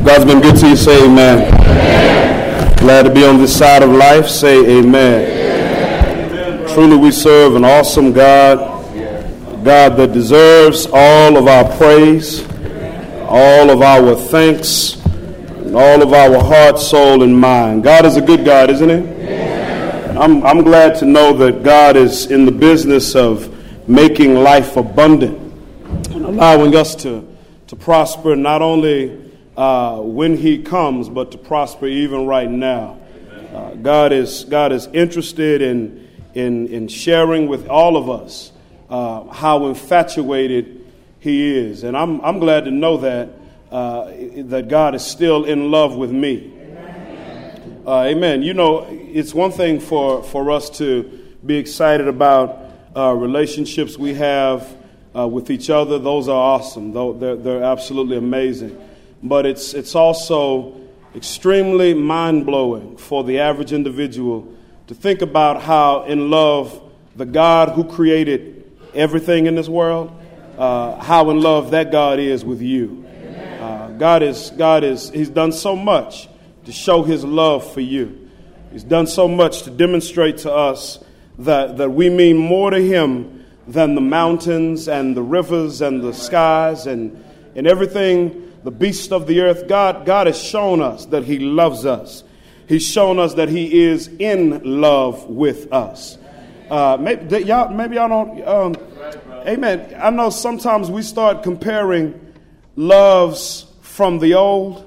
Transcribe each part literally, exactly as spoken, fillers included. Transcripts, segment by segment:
God's been good to you, say amen. Amen. Glad to be on this side of life, say amen. Amen. Truly we serve an awesome God, a God that deserves all of our praise, all of our thanks, and all of our heart, soul, and mind. God is a good God, isn't he? Amen. I'm, I'm glad to know that God is in the business of making life abundant and allowing us to, to prosper not only Uh, when he comes, but to prosper even right now. Uh, God is God is interested in in in sharing with all of us uh, how infatuated he is, and I'm I'm glad to know that uh, that God is still in love with me. Uh, amen. You know, it's one thing for for us to be excited about uh, relationships we have uh, with each other. Those are awesome. Though they're, they're absolutely amazing. But it's it's also extremely mind-blowing for the average individual to think about how in love the God who created everything in this world, uh, how in love that God is with you. Uh, God is God is He's done so much to show His love for you. He's done so much to demonstrate to us that that we mean more to Him than the mountains and the rivers and the skies and and everything. The beasts of the earth. God, God has shown us that he loves us. He's shown us that he is in love with us. Uh, maybe y'all, maybe y'all don't. Um, amen. I know sometimes we start comparing loves from the old,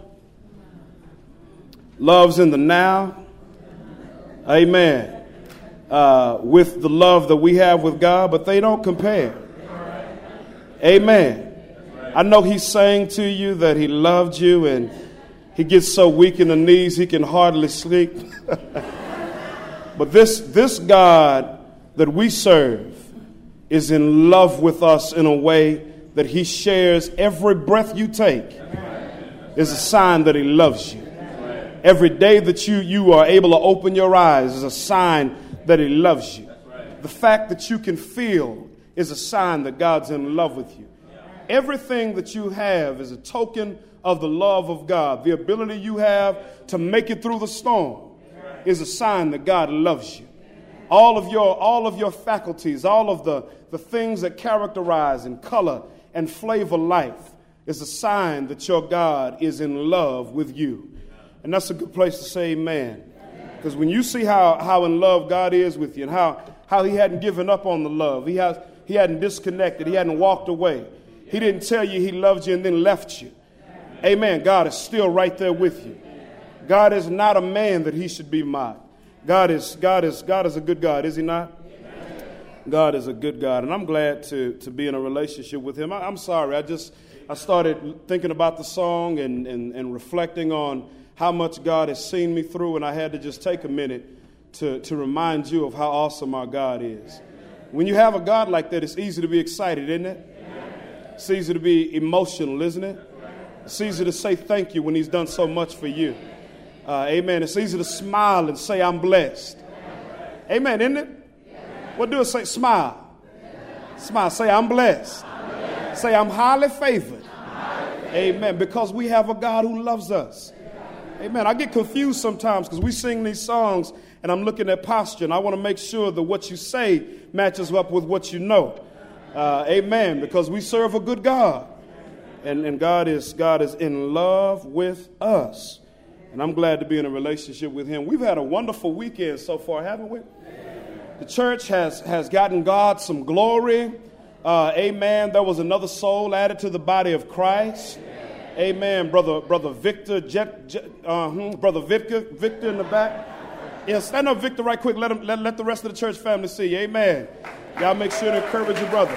loves in the now. Amen. Uh, with the love that we have with God, but they don't compare. Amen. I know he's saying to you that he loved you and he gets so weak in the knees he can hardly sleep. But this, this God that we serve is in love with us in a way that he shares every breath you take is a sign that he loves you. Every day that you, you are able to open your eyes is a sign that he loves you. The fact that you can feel is a sign that God's in love with you. Everything that you have is a token of the love of God. The ability you have to make it through the storm is a sign that God loves you. All of your, all of your faculties, all of the, the things that characterize and color and flavor life is a sign that your God is in love with you. And that's a good place to say amen. Because when you see how, how in love God is with you and how, how he hadn't given up on the love, he, has, he hadn't disconnected, he hadn't walked away. He didn't tell you he loved you and then left you. Amen. God is still right there with you. God is not a man that he should be mocked. God is God is God is a good God, is he not? God is a good God, and I'm glad to to be in a relationship with him. I, I'm sorry, I just I started thinking about the song and, and and reflecting on how much God has seen me through, and I had to just take a minute to to remind you of how awesome our God is. When you have a God like that, it's easy to be excited, isn't it? It's easy to be emotional, isn't it? It's easy to say thank you when he's done so much for you. Uh, amen. It's easy to smile and say, I'm blessed. Amen, isn't it? What do it say? Smile. Smile. Say, I'm blessed. Say, I'm highly favored. Amen. Because we have a God who loves us. Amen. I get confused sometimes because we sing these songs and I'm looking at posture and I want to make sure that what you say matches up with what you know. Uh, amen. Because we serve a good God, and, and God is God is in love with us, and I'm glad to be in a relationship with him. We've had a wonderful weekend so far, haven't we? The church has has gotten God some glory. Uh, amen. There was another soul added to the body of Christ. Amen. Brother Brother Victor, Jet, Jet, uh, Brother Victor, Victor in the back. Yeah, stand up, Victor, right quick. Let him let, let the rest of the church family see you. Amen. Y'all make sure to encourage your brother.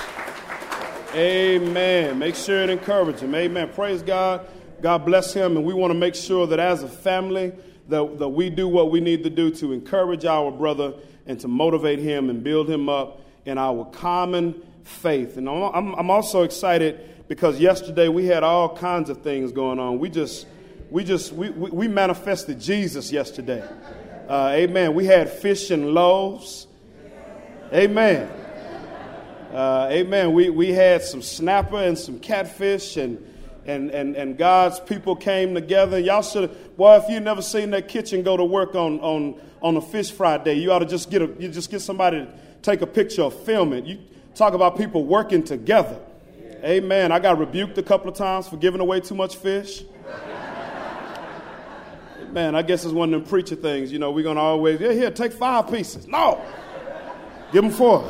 Amen. Make sure and encourage him. Amen. Praise God. God bless him. And we want to make sure that as a family that, that we do what we need to do to encourage our brother and to motivate him and build him up in our common faith. And I'm, I'm also excited because yesterday we had all kinds of things going on. We just we just we, we, we manifested Jesus yesterday. Uh, amen. We had fish and loaves. Amen. Uh, amen. We we had some snapper and some catfish, and And, and, and God's people came together. Y'all should have, boy, if you've never seen that kitchen go to work on, on, on a fish fry day, you ought to just get a, you just get somebody to take a picture or film it. You talk about people working together. Amen. I got rebuked a couple of times for giving away too much fish. Man, I guess it's one of them preacher things. You know, we're going to always, yeah, here, take five pieces. No, give them four.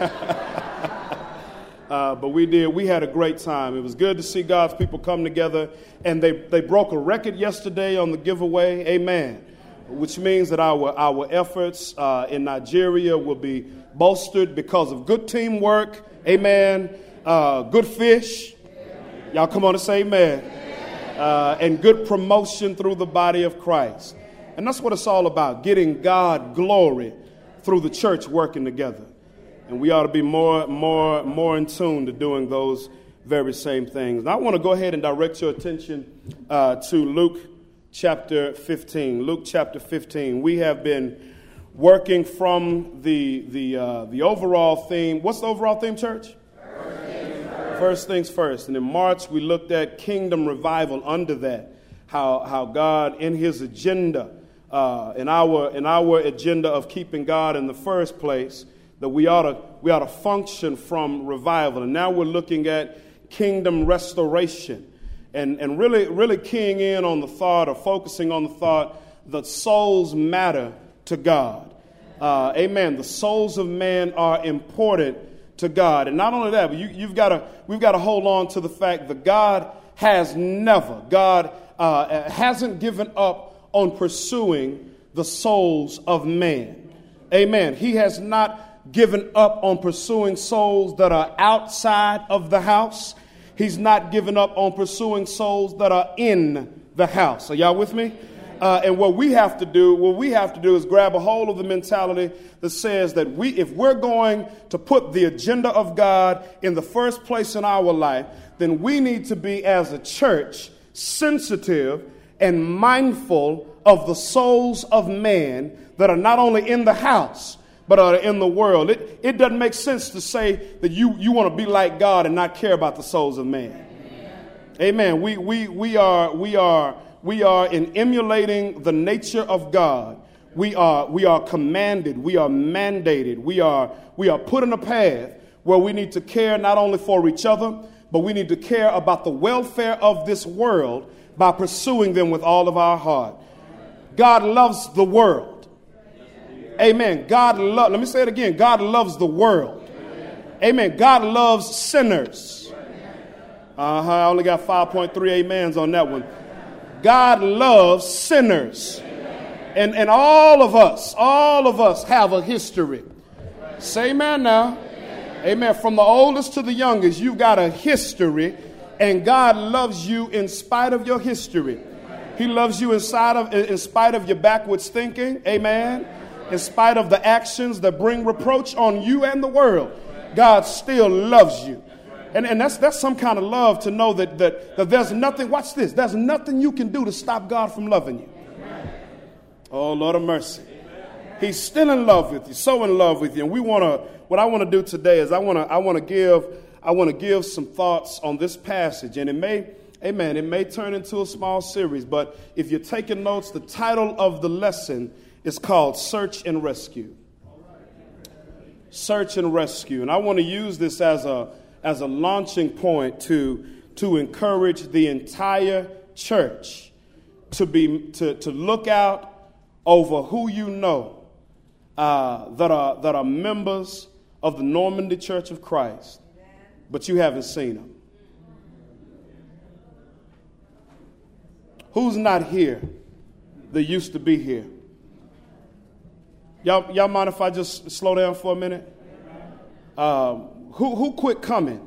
Uh, but we did. We had a great time. It was good to see God's people come together. And they, they broke a record yesterday on the giveaway. Amen. Which means that our, our efforts uh, in Nigeria will be bolstered because of good teamwork. Amen. Uh, good fish. Y'all come on and say amen. Uh, and good promotion through the body of Christ. And that's what it's all about, getting God glory through the church working together. And we ought to be more, more, more in tune to doing those very same things. Now, I want to go ahead and direct your attention uh, to Luke chapter fifteen. Luke chapter fifteen. We have been working from the the uh, the overall theme. What's the overall theme, church? First things first. First things first. And in March, we looked at kingdom revival under that. How how God in His agenda, uh, in our in our agenda of keeping God in the first place, that we ought to we ought to function from revival. And now we're looking at kingdom restoration, and, and really, really keying in on the thought, or focusing on the thought, that souls matter to God. Uh, amen. The souls of man are important to God. And not only that, but you, you've got to we've got to hold on to the fact that God has never, God uh, hasn't given up on pursuing the souls of man. Amen. He has not given up on pursuing souls that are outside of the house. He's not given up on pursuing souls that are in the house. Are y'all with me? Uh, and what we have to do, what we have to do is grab a hold of the mentality that says that we, if we're going to put the agenda of God in the first place in our life, then we need to be, as a church, sensitive and mindful of the souls of man that are not only in the house, but are in the world. It, it doesn't make sense to say that you, you want to be like God and not care about the souls of man. Amen. Amen. We, we, we are, we are, we are in emulating the nature of God. We are, we are commanded. We are mandated. We are, we are put in a path where we need to care not only for each other, but we need to care about the welfare of this world by pursuing them with all of our heart. God loves the world. Amen. God loves, let me say it again. God loves the world. Amen. God loves sinners. Uh-huh. I only got five point three amens on that one. God loves sinners. And, and all of us, all of us have a history. Say amen now. Amen. From the oldest to the youngest, you've got a history, and God loves you in spite of your history. He loves you inside of, in spite of your backwards thinking. Amen. In spite of the actions that bring reproach on you and the world, God still loves you. And, and that's that's some kind of love, to know that, that, that there's nothing, watch this, there's nothing you can do to stop God from loving you. Oh, Lord of mercy. He's still in love with you, so in love with you. And we want to, what I want to do today is I want to I want to give I want to give some thoughts on this passage. And it may, amen, it may turn into a small series, but if you're taking notes, the title of the lesson is called Search and Rescue. Search and Rescue. And I want to use this as a as a launching point to, to encourage the entire church to be to, to look out over who you know uh, that are that are members of the Normandy Church of Christ, but you haven't seen them. Who's not here that used to be here? Y'all, y'all mind if I just slow down for a minute? Um, who, who quit coming?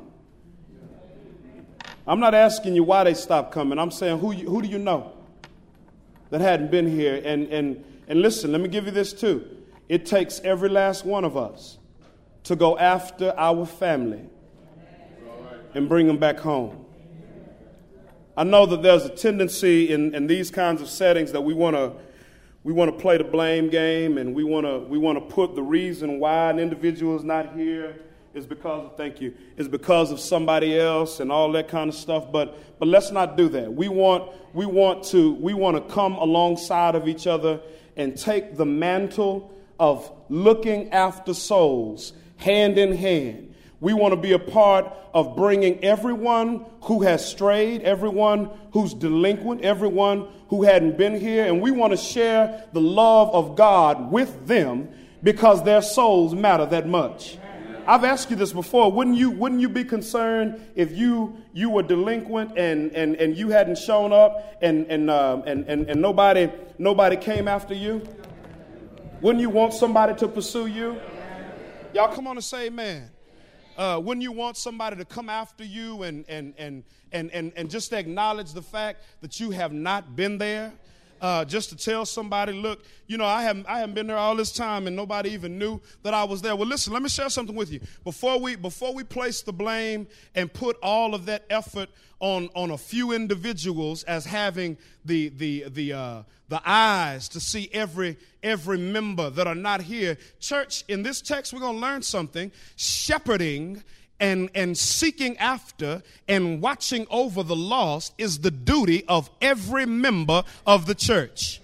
I'm not asking you why they stopped coming. I'm saying, who, you, who do you know that hadn't been here? And, and, and listen, let me give you this too. It takes every last one of us to go after our family and bring them back home. I know that there's a tendency in, in these kinds of settings that we want to We want to play the blame game, and we want to we want to put the reason why an individual is not here is because of, thank you, is because of somebody else and all that kind of stuff. But but let's not do that. We want we want to we want to come alongside of each other and take the mantle of looking after souls hand in hand. We want to be a part of bringing everyone who has strayed, everyone who's delinquent, everyone who hadn't been here, and we want to share the love of God with them because their souls matter that much. I've asked you this before. Wouldn't you wouldn't you be concerned if you you were delinquent and and, and you hadn't shown up and and, uh, and and and nobody nobody came after you? Wouldn't you want somebody to pursue you? Y'all come on and say amen. Uh, wouldn't you want somebody to come after you and and and and and and just acknowledge the fact that you have not been there? Uh, just to tell somebody, look, you know, I haven't I haven't been there all this time and nobody even knew that I was there. Well, listen, let me share something with you. Before we before we place the blame and put all of that effort on on a few individuals as having the the the uh, the eyes to see every every member that are not here, church, in this text we're going to learn something. Shepherding And, and seeking after and watching over the lost is the duty of every member of the church.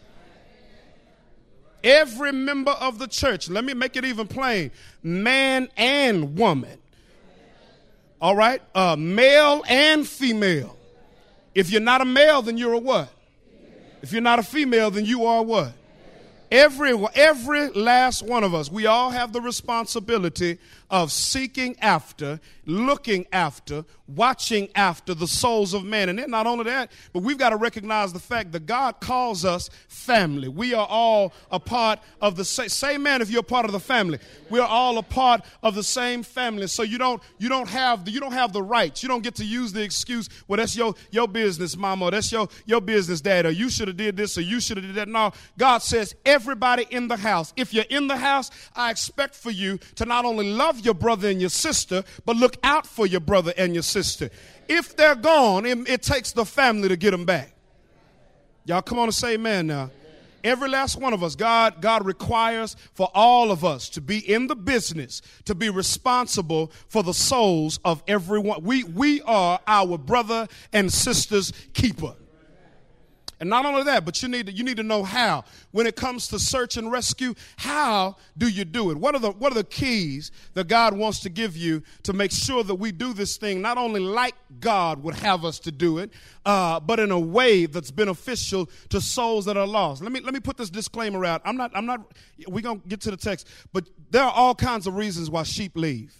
Every member of the church. Let me make it even plain. Man and woman. All right? Uh, male and female. If you're not a male, then you're a what? If you're not a female, then you are what? Every, every last one of us, we all have the responsibility of seeking after, looking after, watching after the souls of man. And then not only that, but we've got to recognize the fact that God calls us family. We are all a part of the same, say man if you're a part of the family. We are all a part of the same family. So you don't you don't have the, you don't have the rights. You don't get to use the excuse, well, that's your your business, mama, or that's your your business, dad, or you should have did this or you should have did that. No, God says everybody in the house. If you're in the house, I expect for you to not only love your brother and your sister, but look out for your brother and your sister. If they're gone, it, it takes the family to get them back. Y'all come on and say amen now. Every last one of us, God, God requires for all of us to be in the business, to be responsible for the souls of everyone. We, we are our brother and sister's keeper. And not only that, but you need to, you need to know how. When it comes to search and rescue, how do you do it? What are the what are the keys that God wants to give you to make sure that we do this thing not only like God would have us to do it, uh, but in a way that's beneficial to souls that are lost? Let me let me put this disclaimer out. I'm not I'm not. We're gonna get to the text, but there are all kinds of reasons why sheep leave.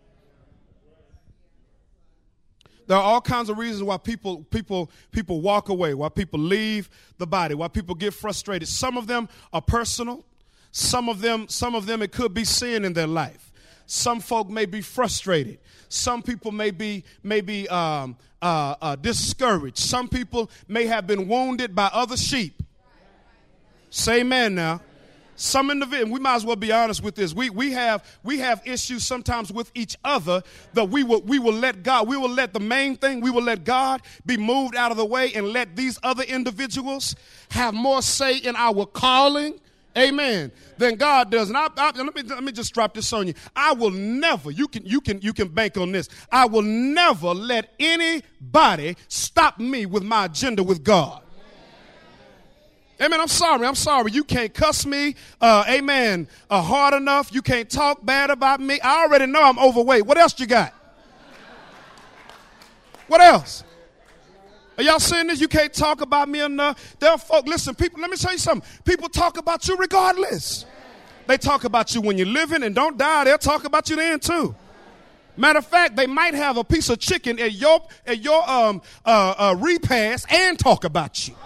There are all kinds of reasons why people people people walk away, why people leave the body, why people get frustrated. Some of them are personal. Some of them, some of them, it could be sin in their life. Some folk may be frustrated. Some people may be may be um, uh, uh, discouraged. Some people may have been wounded by other sheep. Say amen now. Some individuals, we might as well be honest with this. We we have we have issues sometimes with each other that we will we will let God, we will let the main thing, we will let God be moved out of the way and let these other individuals have more say in our calling, amen, than God does. And I, I, let me let me just drop this on you. I will never, you can you can you can bank on this. I will never let anybody stop me with my agenda with God. Amen. I'm sorry. I'm sorry. You can't cuss me, uh, amen, uh, hard enough. You can't talk bad about me. I already know I'm overweight. What else you got? What else? Are y'all seeing this? You can't talk about me enough. There are folk, listen, people, let me tell you something. People talk about you regardless. They talk about you when you're living and don't die. They'll talk about you then too. Matter of fact, they might have a piece of chicken at your, at your um, uh, uh, repast and talk about you.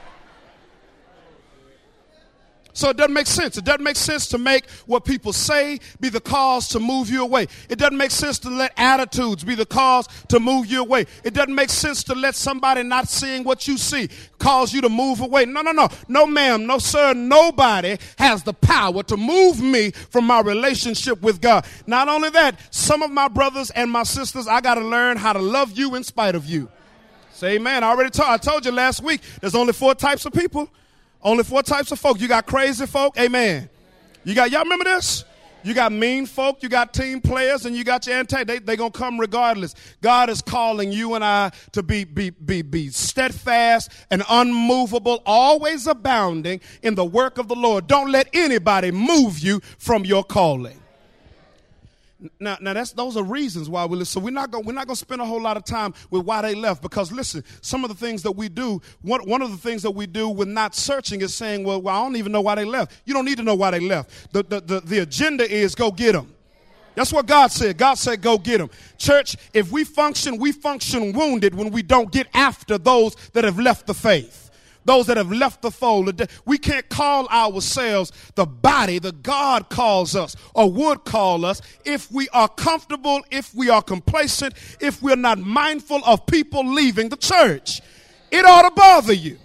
So it doesn't make sense. It doesn't make sense to make what people say be the cause to move you away. It doesn't make sense to let attitudes be the cause to move you away. It doesn't make sense to let somebody not seeing what you see cause you to move away. No, no, no. No, ma'am. No, sir. Nobody has the power to move me from my relationship with God. Not only that, some of my brothers and my sisters, I got to learn how to love you in spite of you. Say amen. I already told, I told you last week, there's only four types of people. Only four types of folk. You got crazy folk. Amen. You got, y'all remember this? You got mean folk, you got team players, and you got your anti. They they gonna come regardless. God is calling you and I to be be be be steadfast and unmovable, always abounding in the work of the Lord. Don't let anybody move you from your calling. Now, now that's those are reasons why we listen. So we're not going we're not going to spend a whole lot of time with why they left, because listen, some of the things that we do, one one of the things that we do with not searching is saying, well, well I don't even know why they left. You don't need to know why they left. The the the, the agenda is go get them. That's what God said. God said, go get them. Church, if we function, we function wounded when we don't get after those that have left the faith. Those that have left the fold. We can't call ourselves the body that God calls us or would call us if we are comfortable, if we are complacent, if we're not mindful of people leaving the church. It ought to bother you.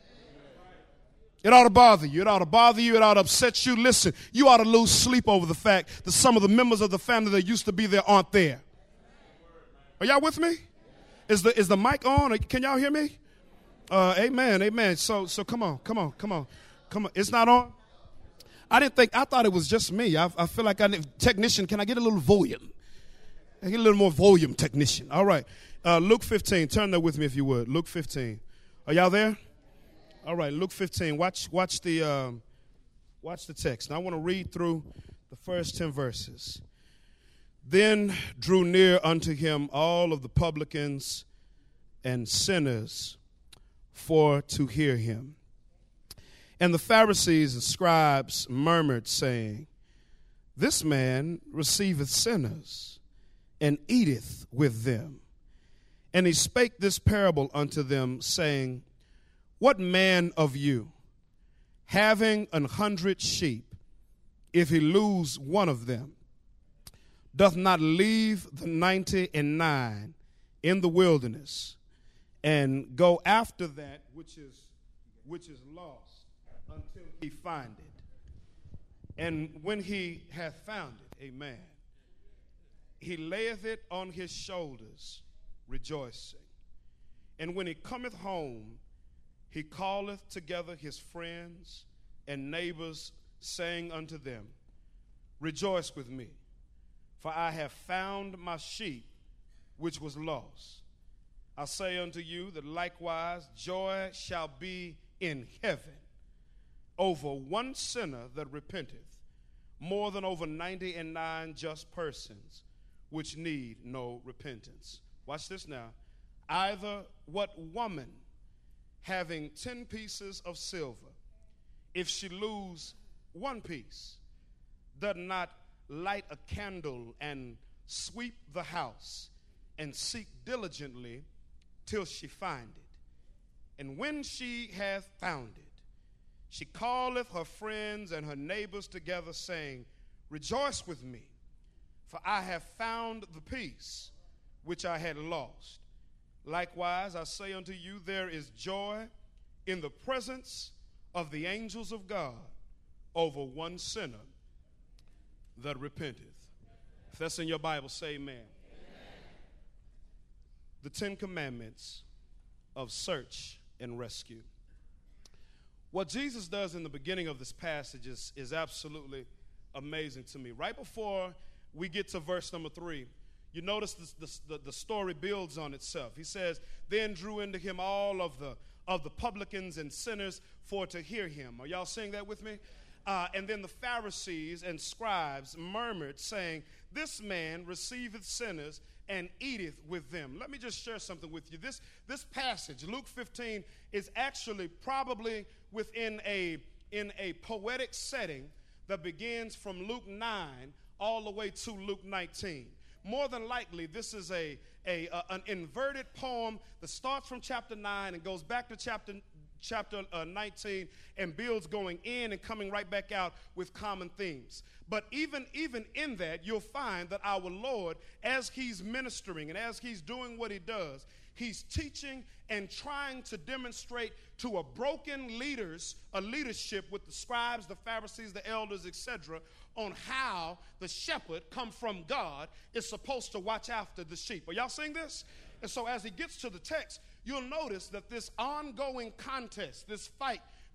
It ought to bother you. It ought to bother you. It ought to upset you. Listen, you ought to lose sleep over the fact that some of the members of the family that used to be there aren't there. Are y'all with me? Is the, is the mic on? Can y'all hear me? Uh, amen, amen. So, so come on, come on, come on, come on. It's not on? I didn't think, I thought it was just me. I, I feel like I need, technician, can I get a little volume? I get a little more volume, technician. All right. Uh, Luke fifteen, turn there with me if you would. Luke fifteen. Are y'all there? All right, Luke fifteen. Watch, watch the, um, watch the text. Now I want to read through the first ten verses. Then drew near unto him all of the publicans and sinners for to hear him. And the Pharisees and scribes murmured, saying, this man receiveth sinners, and eateth with them. And he spake this parable unto them, saying, what man of you, having an hundred sheep, if he lose one of them, doth not leave the ninety and nine in the wilderness, and go after that which is which is lost until he find it? And when he hath found it, amen, he layeth it on his shoulders, rejoicing. And when he cometh home, he calleth together his friends and neighbors, saying unto them, rejoice with me, for I have found my sheep which was lost. I say unto you that likewise joy shall be in heaven over one sinner that repenteth, more than over ninety and nine just persons which need no repentance. Watch this now. Either what woman, having ten pieces of silver, if she lose one piece, doth not light a candle and sweep the house and seek diligently till she find it? And when she hath found it, she calleth her friends and her neighbors together, saying, rejoice with me, for I have found the piece which I had lost. Likewise, I say unto you, there is joy in the presence of the angels of God over one sinner that repenteth. If that's in your Bible, say amen. The Ten Commandments of search and rescue. What Jesus does in the beginning of this passage is, is absolutely amazing to me. Right before we get to verse number three, you notice this, the, the story builds on itself. He says, then drew into him all of the, of the publicans and sinners for to hear him. Are y'all seeing that with me? Uh, and then the Pharisees and scribes murmured, saying, this man receiveth sinners and eateth with them. Let me just share something with you. This, this passage, Luke fifteen, is actually probably within a, in a poetic setting that begins from Luke nine all the way to Luke nineteen. More than likely, this is a, a, a an inverted poem that starts from chapter nine and goes back to chapter chapter uh, nineteen and builds going in and coming right back out with common themes. But even, even in that, you'll find that our Lord, as he's ministering and as he's doing what he does, he's teaching and trying to demonstrate to a broken leaders, a leadership with the scribes, the Pharisees, the elders, et cetera, on how the shepherd, come from God, is supposed to watch after the sheep. Are y'all seeing this? And so as he gets to the text, you'll notice that this ongoing contest, this fight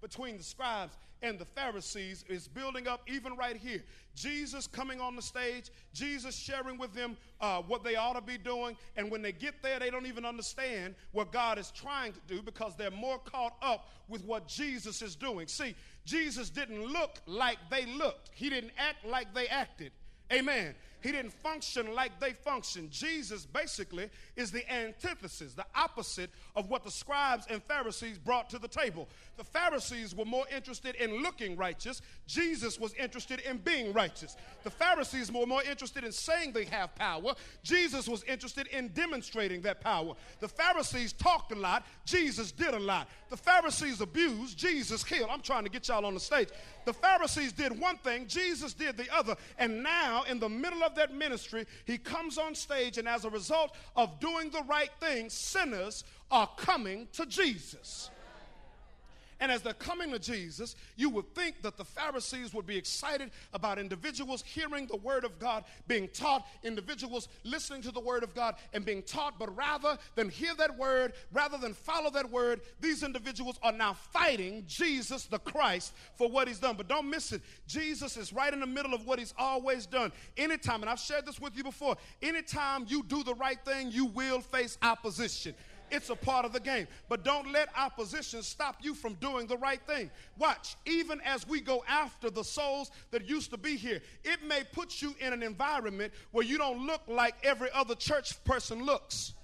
between the scribes and the Pharisees is building up even right here. Jesus coming on the stage, Jesus sharing with them uh, what they ought to be doing, and when they get there, they don't even understand what God is trying to do because they're more caught up with what Jesus is doing. See, Jesus didn't look like they looked. He didn't act like they acted. Amen. He didn't function like they functioned. Jesus basically is the antithesis, the opposite of what the scribes and Pharisees brought to the table. The Pharisees were more interested in looking righteous. Jesus was interested in being righteous. The Pharisees were more interested in saying they have power. Jesus was interested in demonstrating that power. The Pharisees talked a lot. Jesus did a lot. The Pharisees abused. Jesus healed. I'm trying to get y'all on the stage. The Pharisees did one thing. Jesus did the other. And now in the middle of that ministry, he comes on stage, and as a result of doing the right thing, sinners are coming to Jesus. And as they're coming to Jesus, you would think that the Pharisees would be excited about individuals hearing the word of God being taught, individuals listening to the word of God and being taught, but rather than hear that word, rather than follow that word, these individuals are now fighting Jesus the Christ for what he's done. But don't miss it. Jesus is right in the middle of what he's always done. Anytime, and I've shared this with you before, anytime you do the right thing, you will face opposition. It's a part of the game. But don't let opposition stop you from doing the right thing. Watch, even as we go after the souls that used to be here, it may put you in an environment where you don't look like every other church person looks.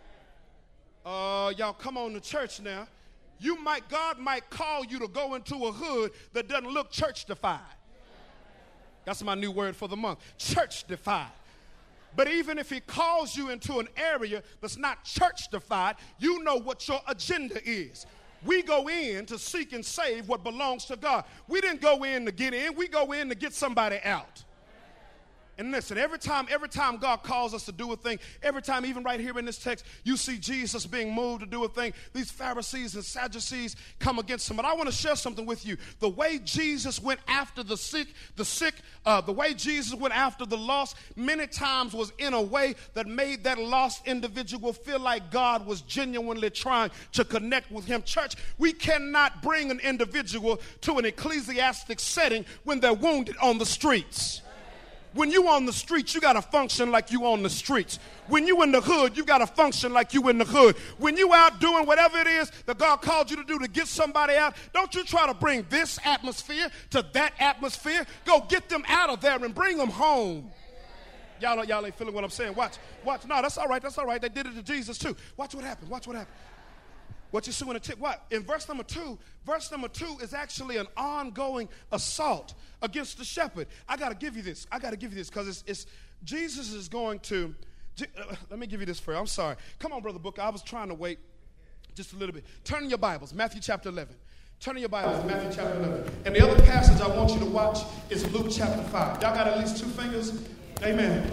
Uh, y'all come on to church now. You might, God might call you to go into a hood that doesn't look church-defied. That's my new word for the month, church-defied. But even if he calls you into an area that's not church-defied, you know what your agenda is. We go in to seek and save what belongs to God. We didn't go in to get in. We go in to get somebody out. And listen, every time, every time God calls us to do a thing, every time, even right here in this text, you see Jesus being moved to do a thing, these Pharisees and Sadducees come against him. But I want to share something with you. The way Jesus went after the sick, the sick, uh, the way Jesus went after the lost, many times was in a way that made that lost individual feel like God was genuinely trying to connect with him. Church, we cannot bring an individual to an ecclesiastic setting when they're wounded on the streets. When you on the streets, you got to function like you on the streets. When you in the hood, you got to function like you in the hood. When you out doing whatever it is that God called you to do to get somebody out, don't you try to bring this atmosphere to that atmosphere. Go get them out of there and bring them home. Y'all, y'all ain't feeling what I'm saying. Watch, watch. No, that's all right. That's all right. They did it to Jesus too. Watch what happened. Watch what happened. What you see in the tip, what? In verse number two, verse number two is actually an ongoing assault against the shepherd. I got to give you this. I got to give you this because it's, it's Jesus is going to, uh, let me give you this for you. I'm sorry. Come on, Brother Booker. I was trying to wait just a little bit. Turn in your Bibles, Matthew chapter eleven. Turn in your Bibles, Matthew chapter eleven. And the other passage I want you to watch is Luke chapter five. Y'all got at least two fingers? Amen.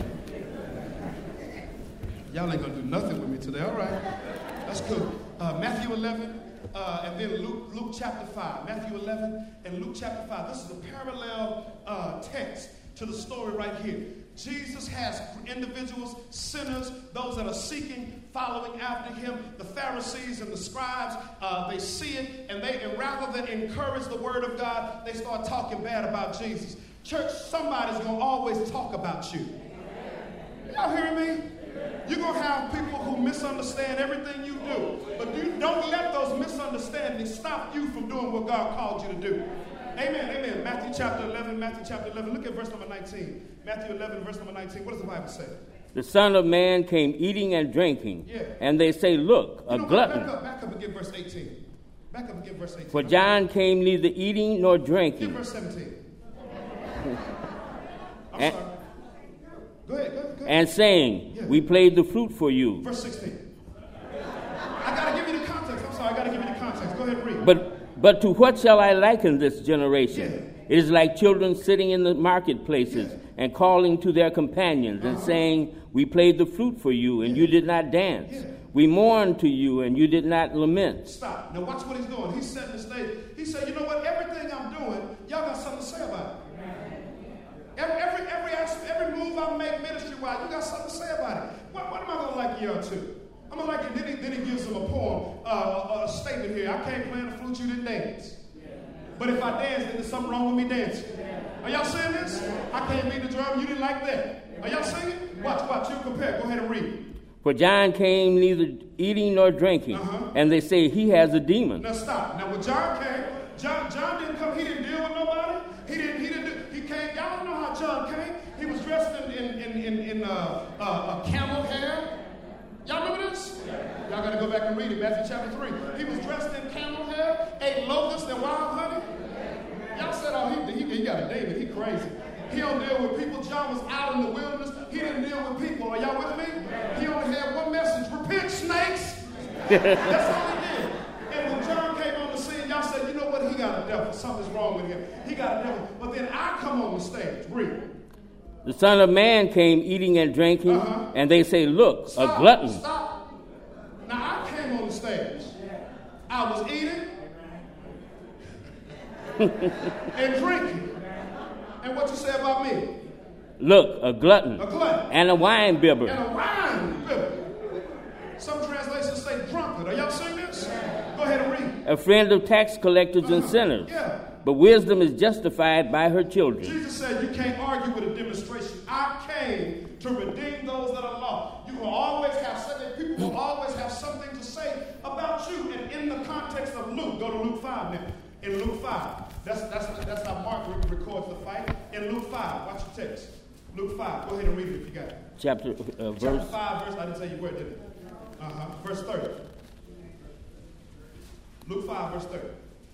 Y'all ain't going to do nothing with me today. All right. That's cool. Uh, Matthew eleven, uh, and then Luke, Luke chapter five. Matthew eleven and Luke chapter five. This is a parallel uh, text to the story right here. Jesus has individuals, sinners, those that are seeking, following after him. The Pharisees and the scribes, uh, they see it, and they, and rather than encourage the word of God, they start talking bad about Jesus. Church, somebody's going to always talk about you. Y'all hearing me? You're going to have people who misunderstand everything you do. But you don't let those misunderstandings stop you from doing what God called you to do. Amen, amen. Matthew chapter eleven, Matthew chapter eleven. Look at verse number nineteen. Matthew eleven, verse number nineteen. What does the Bible say? The Son of Man came eating and drinking. Yeah. And they say, look, a you know, glutton. Back up, back up and get verse eighteen. Back up and get verse eighteen. For John came neither eating nor drinking. Get verse seventeen. I'm and, sorry. Go ahead, go ahead, go ahead. And saying, yeah. We played the flute for you. Verse sixteen. I got to give you the context. I'm sorry, I got to give you the context. Go ahead and read. But But to what shall I liken this generation? Yeah. It is like children sitting in the marketplaces yeah. and calling to their companions uh-huh. and saying, we played the flute for you and yeah. you did not dance. Yeah. We mourned to you and you did not lament. Stop. Now watch what he's doing. He's setting the stage. He said, you know what? Everything I'm doing, y'all got something to say about it. Every every every, every move I make ministry-wise, you got something to say about it. What, what am I going to like y'all to? I'm going to like it. Then he, then he gives them a poem, uh, a, a statement here. I can't play the flute, you didn't dance. But if I dance, then there's something wrong with me dancing. Are y'all saying this? I can't beat the drum. You didn't like that. Are y'all singing? Watch, watch. You compare. Go ahead and read. For John came neither eating nor drinking, uh-huh. and they say he has a demon. Now stop. Now when John came, John, John didn't come. He didn't deal with nobody. He didn't. He didn't. Do, he came. Y'all know how John came. He was dressed in in in in, in uh, uh, uh, camel hair. Y'all remember this? Y'all got to go back and read it. Matthew chapter three. He was dressed in camel hair, ate locusts and wild honey. Y'all said, oh, he, he, he got a demon. He crazy. He don't deal with people. John was out in the wilderness. He didn't deal with people. Are y'all with me? He only had one message. Repent, snakes. That's all he did. And when John came on the scene, y'all said, you know what? He got a devil. Something's wrong with him. He got a devil. But then I come on the stage. Read. The Son of Man came eating and drinking, uh-huh. and they say, look, stop, a glutton. Stop. Now, I came on the stage. I was eating and drinking. And what you say about me? Look, a glutton. A glutton. And a wine bibber. And a wine bibber. Some translations say drunkard. Are y'all seeing this? Go ahead and read. A friend of tax collectors uh-huh. and sinners. Yeah. But wisdom is justified by her children. Jesus said you can't argue with a demonstration. I came to redeem those that are lost. You will always have something, people will always have something to say about you. And in the context of Luke, go to Luke five now. In Luke five, that's that's that's how Mark records the fight. In Luke five, watch the text. Luke five, go ahead and read it if you got it. Chapter, uh, verse. Chapter five, verse, I didn't tell you where, did it? Uh-huh, verse thirty. Luke five, verse thirty.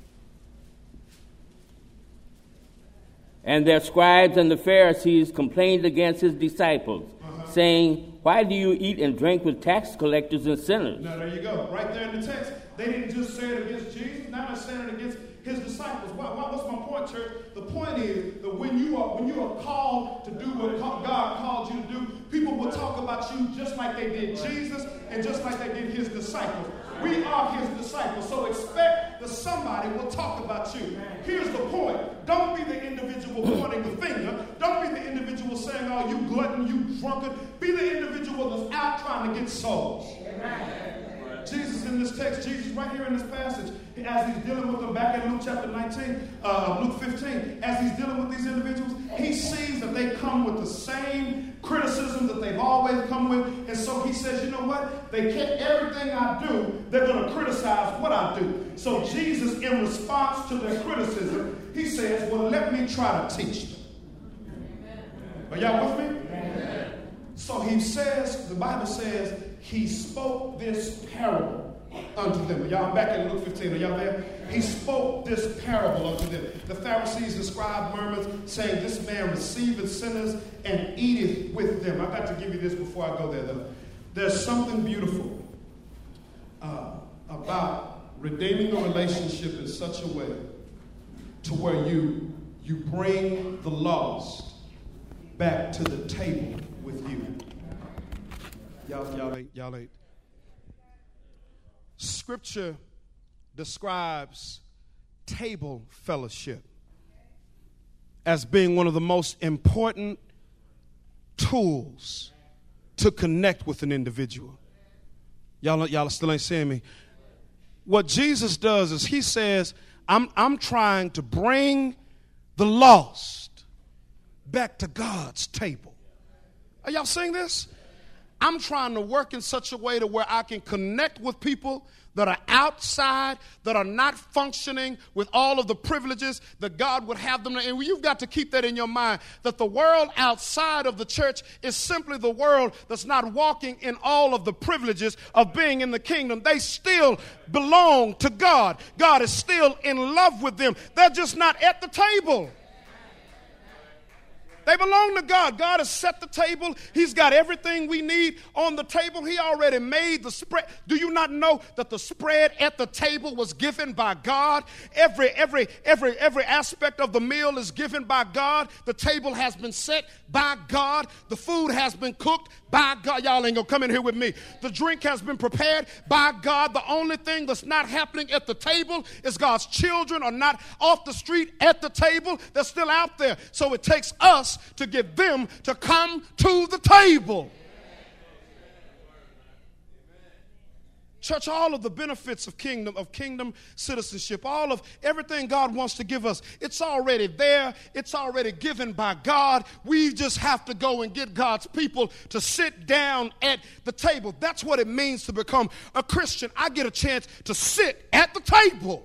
And their scribes and the Pharisees complained against his disciples, uh-huh. saying, why do you eat and drink with tax collectors and sinners? Now, there you go. Right there in the text. They didn't just say it against Jesus. Now they're saying it against his disciples. Why, why, what's my point, church? The point is that when you are when you are called to do what God called you to do, people will talk about you just like they did Jesus and just like they did his disciples. We are his disciples, so expect that somebody will talk about you. Here's the point. Don't be the individual pointing the finger. Don't be the individual saying, oh, you glutton, you drunkard. Be the individual that's out trying to get souls. Amen. Jesus in this text, Jesus right here in this passage, as he's dealing with them back in Luke chapter nineteen, uh, Luke fifteen, as he's dealing with these individuals, he sees that they come with the same criticism that they've always come with. And so he says, you know what? They can't, everything I do, they're going to criticize what I do. So Jesus, in response to their criticism, he says, well, let me try to teach them. Are y'all with me? Amen. So he says, the Bible says, he spoke this parable unto them. Are y'all back in Luke fifteen? Are y'all there? He spoke this parable unto them. The Pharisees and scribes murmured, saying, this man receiveth sinners and eateth with them. I've got to give you this before I go there, though. There's something beautiful uh, about redeeming a relationship in such a way to where you, you bring the lost back to the table with you. Y'all, y'all ain't, y'all ain't. Scripture describes table fellowship as being one of the most important tools to connect with an individual. Y'all, y'all still ain't seeing me. What Jesus does is he says, I'm, I'm trying to bring the lost back to God's table. Are y'all seeing this? I'm trying to work in such a way to where I can connect with people that are outside, that are not functioning with all of the privileges that God would have them. And you've got to keep that in your mind, that the world outside of the church is simply the world that's not walking in all of the privileges of being in the kingdom. They still belong to God. God is still in love with them. They're just not at the table. They belong to God. God has set the table. He's got everything we need on the table. He already made the spread. Do you not know that the spread at the table was given by God? Every, every, every, every aspect of the meal is given by God. The table has been set by God. The food has been cooked by God. Y'all ain't gonna come in here with me. The drink has been prepared by God. The only thing that's not happening at the table is God's children are not off the street at the table. They're still out there. So it takes us to get them to come to the table. church, all of the benefits of kingdom, of kingdom citizenship, all of everything God wants to give us, it's already there. It's already given by God. We just have to go and get God's people to sit down at the table. That's what it means to become a Christian. I get a chance to sit at the table.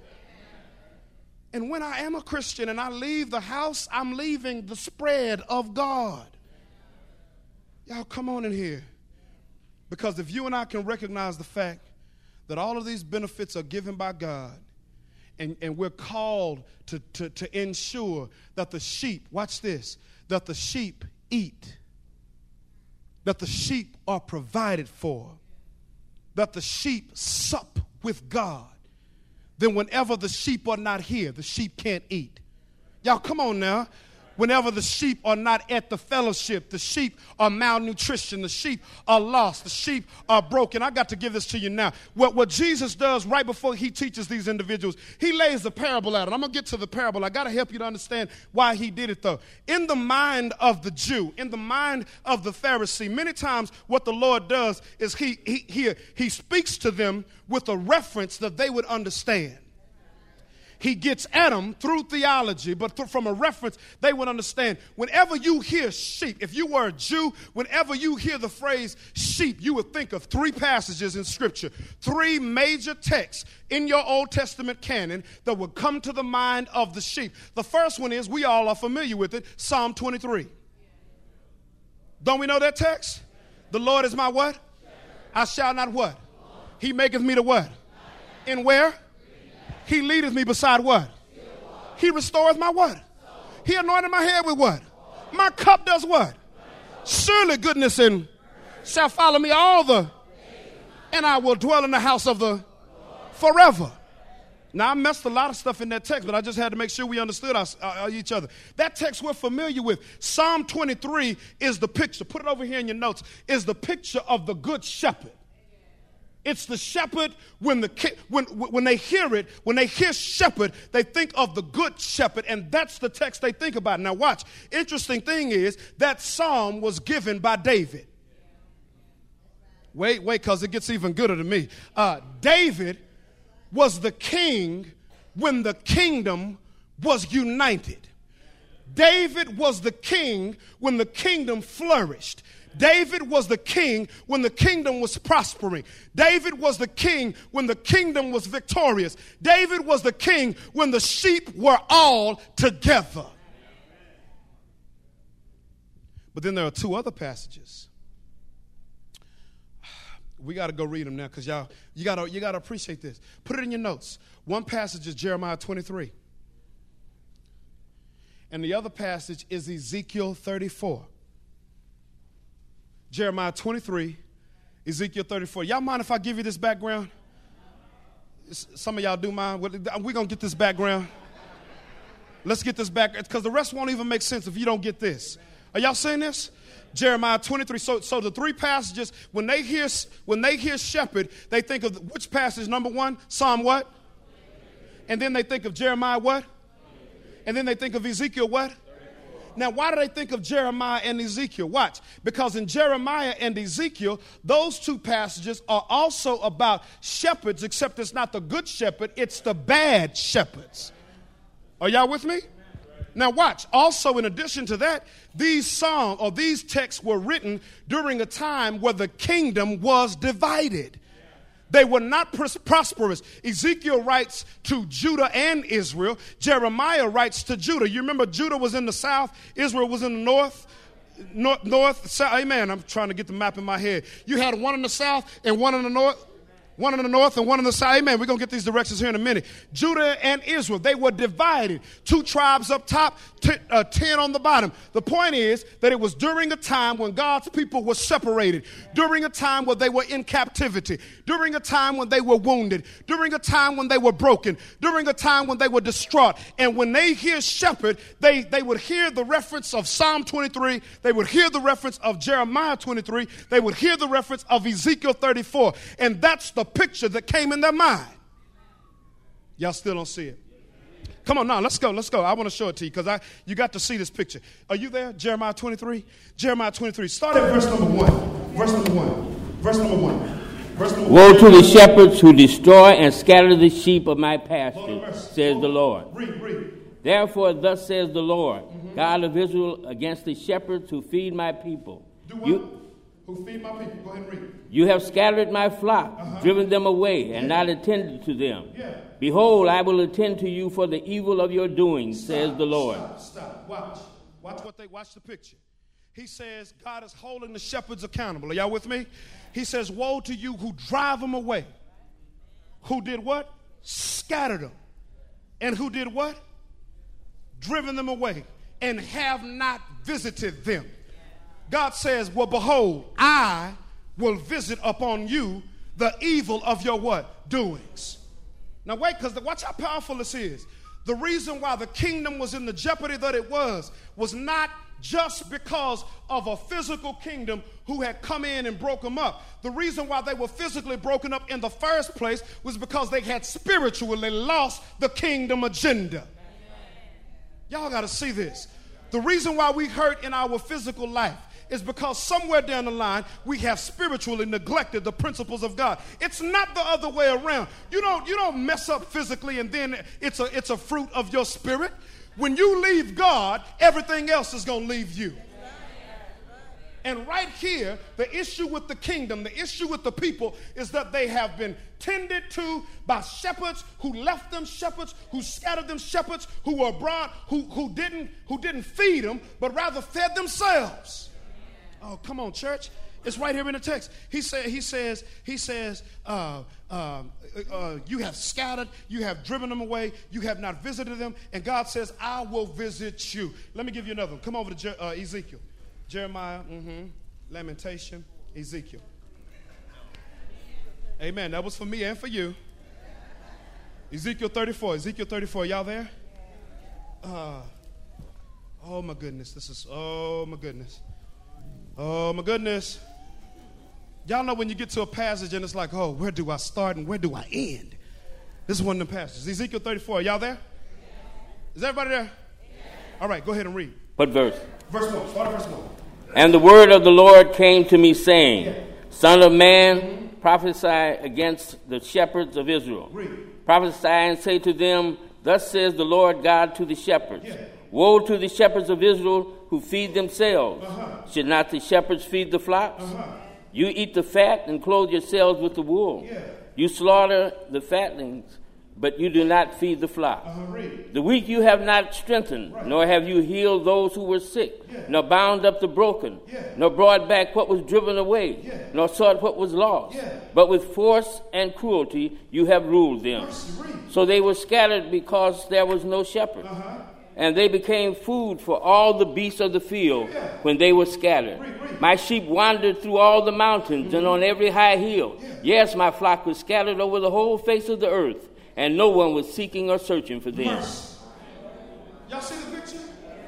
And when I am a Christian and I leave the house, I'm leaving the spread of God. Y'all come on in here. Because if you and I can recognize the fact that all of these benefits are given by God, and, and we're called to, to, to ensure that the sheep, watch this, that the sheep eat, that the sheep are provided for, that the sheep sup with God, then whenever the sheep are not here, the sheep can't eat. Y'all come on now. Whenever the sheep are not at the fellowship, the sheep are malnutrition, the sheep are lost, the sheep are broken. I got to give this to you now. What, what Jesus does right before he teaches these individuals, he lays a parable out. And I'm going to get to the parable. I got to help you to understand why he did it, though. In the mind of the Jew, in the mind of the Pharisee, many times what the Lord does is he, he, he, he speaks to them with a reference that they would understand. He gets at them through theology, but th- from a reference they would understand. Whenever you hear sheep, if you were a Jew, whenever you hear the phrase sheep, you would think of three passages in Scripture, three major texts in your Old Testament canon that would come to the mind of the sheep. The first one is, we all are familiar with it, Psalm twenty-three. Don't we know that text? The Lord is my what? I shall not what? He maketh me to what? In where? He leadeth me beside what? He restoreth my what? He anointed my head with what? My cup does what? Surely goodness and shall follow me all the, and I will dwell in the house of the forever. Now, I messed a lot of stuff in that text, but I just had to make sure we understood our, uh, each other. That text we're familiar with. Psalm twenty-three is the picture. Put it over here in your notes. Is the picture of the good shepherd. It's the shepherd. When the when when they hear it, when they hear shepherd, they think of the good shepherd, and that's the text they think about. Now watch. Interesting thing is that psalm was given by David. Wait, wait, because it gets even gooder to me. Uh, David was the king when the kingdom was united. David was the king when the kingdom flourished. David was the king when the kingdom was prospering. David was the king when the kingdom was victorious. David was the king when the sheep were all together. But then there are two other passages. We got to go read them now because y'all, you got to you got to appreciate this. Put it in your notes. One passage is Jeremiah twenty-three. And the other passage is Ezekiel thirty-four. Jeremiah twenty-three, Ezekiel thirty-four. Y'all mind if I give you this background? Some of y'all do mind. We're going to get this background. Let's get this back, because the rest won't even make sense if you don't get this. Are y'all seeing this? Jeremiah twenty-three. So, so the three passages, when they hear when they hear shepherd, they think of which passage? Number one, Psalm what? And then they think of Jeremiah what? And then they think of Ezekiel what? Now, why do they think of Jeremiah and Ezekiel? Watch. Because in Jeremiah and Ezekiel, those two passages are also about shepherds, except it's not the good shepherd, it's the bad shepherds. Are y'all with me? Now, watch. Also, in addition to that, these songs or these texts were written during a time where the kingdom was divided. They were not pros- prosperous. Ezekiel writes to Judah and Israel. Jeremiah writes to Judah. You remember Judah was in the south, Israel was in the north. North, north, south. Amen. I'm trying to get the map in my head. You had one in the south and one in the north. One in the north and one in the south. Amen. We're going to get these directions here in a minute. Judah and Israel, they were divided. Two tribes up top, t- uh, ten on the bottom. The point is that it was during a time when God's people were separated, during a time where they were in captivity, during a time when they were wounded, during a time when they were broken, during a time when they were distraught. And when they hear shepherd, they, they would hear the reference of Psalm twenty-three. They would hear the reference of Jeremiah twenty-three. They would hear the reference of Ezekiel thirty-four. And that's the picture that came in their mind. Y'all still don't see it. Come on now, let's go, let's go. I want to show it to you because I you got to see this picture. Are you there? Jeremiah twenty-three? Jeremiah twenty-three. Start at verse number one. Verse number one. Verse number one. Woe to the shepherds who destroy and scatter the sheep of my pasture, says the Lord. Read, read. Therefore, thus says the Lord, mm-hmm. God of Israel, against the shepherds who feed my people. Do what? You, who feed my people. Go ahead and read. You have scattered my flock, uh-huh. driven them away, and yeah. not attended to them. Yeah. Behold, I will attend to you for the evil of your doing, stop, says the Lord. Stop, stop. Watch. Watch what they watch the picture. He says God is holding the shepherds accountable. Are y'all with me? He says, woe to you who drive them away. Who did what? Scattered them. And who did what? Driven them away and have not visited them. God says, well, behold, I will visit upon you the evil of your what? Doings. Now wait, because watch how powerful this is. The reason why the kingdom was in the jeopardy that it was, was not just because of a physical kingdom who had come in and broke them up. The reason why they were physically broken up in the first place was because they had spiritually lost the kingdom agenda. Y'all got to see this. The reason why we hurt in our physical life is because somewhere down the line we have spiritually neglected the principles of God. It's not the other way around. You don't you don't mess up physically and then it's a it's a fruit of your spirit. When you leave God, everything else is going to leave you. And right here, the issue with the kingdom, the issue with the people is that they have been tended to by shepherds who left them shepherds, who scattered them shepherds, who were abroad, who, who didn't who didn't feed them, but rather fed themselves. Oh, come on, church. It's right here in the text. He said, he says, he says, uh, uh, uh, you have scattered, you have driven them away, you have not visited them, and God says, I will visit you. Let me give you another one. Come over to Je- uh, Ezekiel. Jeremiah, mm-hmm, Lamentation, Ezekiel. Amen. That was for me and for you. Ezekiel thirty-four. Ezekiel thirty-four. Y'all there? Uh, oh, my goodness. This is, oh, my goodness. Oh, my goodness. Y'all know when you get to a passage and it's like, oh, where do I start and where do I end? This is one of them passages. Ezekiel thirty-four. Y'all there? Is everybody there? All right, go ahead and read. What verse? Verse one. Start at verse one. And the word of the Lord came to me, saying, Son of man, prophesy against the shepherds of Israel. Read. Prophesy and say to them, Thus says the Lord God to the shepherds. Yeah. Woe to the shepherds of Israel who feed themselves. Uh-huh. Should not the shepherds feed the flocks? Uh-huh. You eat the fat and clothe yourselves with the wool. Yeah. You slaughter the fatlings, but you do not feed the flock. Uh-huh. The weak you have not strengthened, right. nor have you healed those who were sick, yeah. nor bound up the broken, yeah. nor brought back what was driven away, yeah. nor sought what was lost. Yeah. But with force and cruelty you have ruled them. So they were scattered because there was no shepherd. Uh-huh. And they became food for all the beasts of the field yeah. when they were scattered. Read, read. My sheep wandered through all the mountains mm-hmm. and on every high hill. Yeah. Yes, my flock was scattered over the whole face of the earth, and no one was seeking or searching for them. Mercy. Y'all see the picture?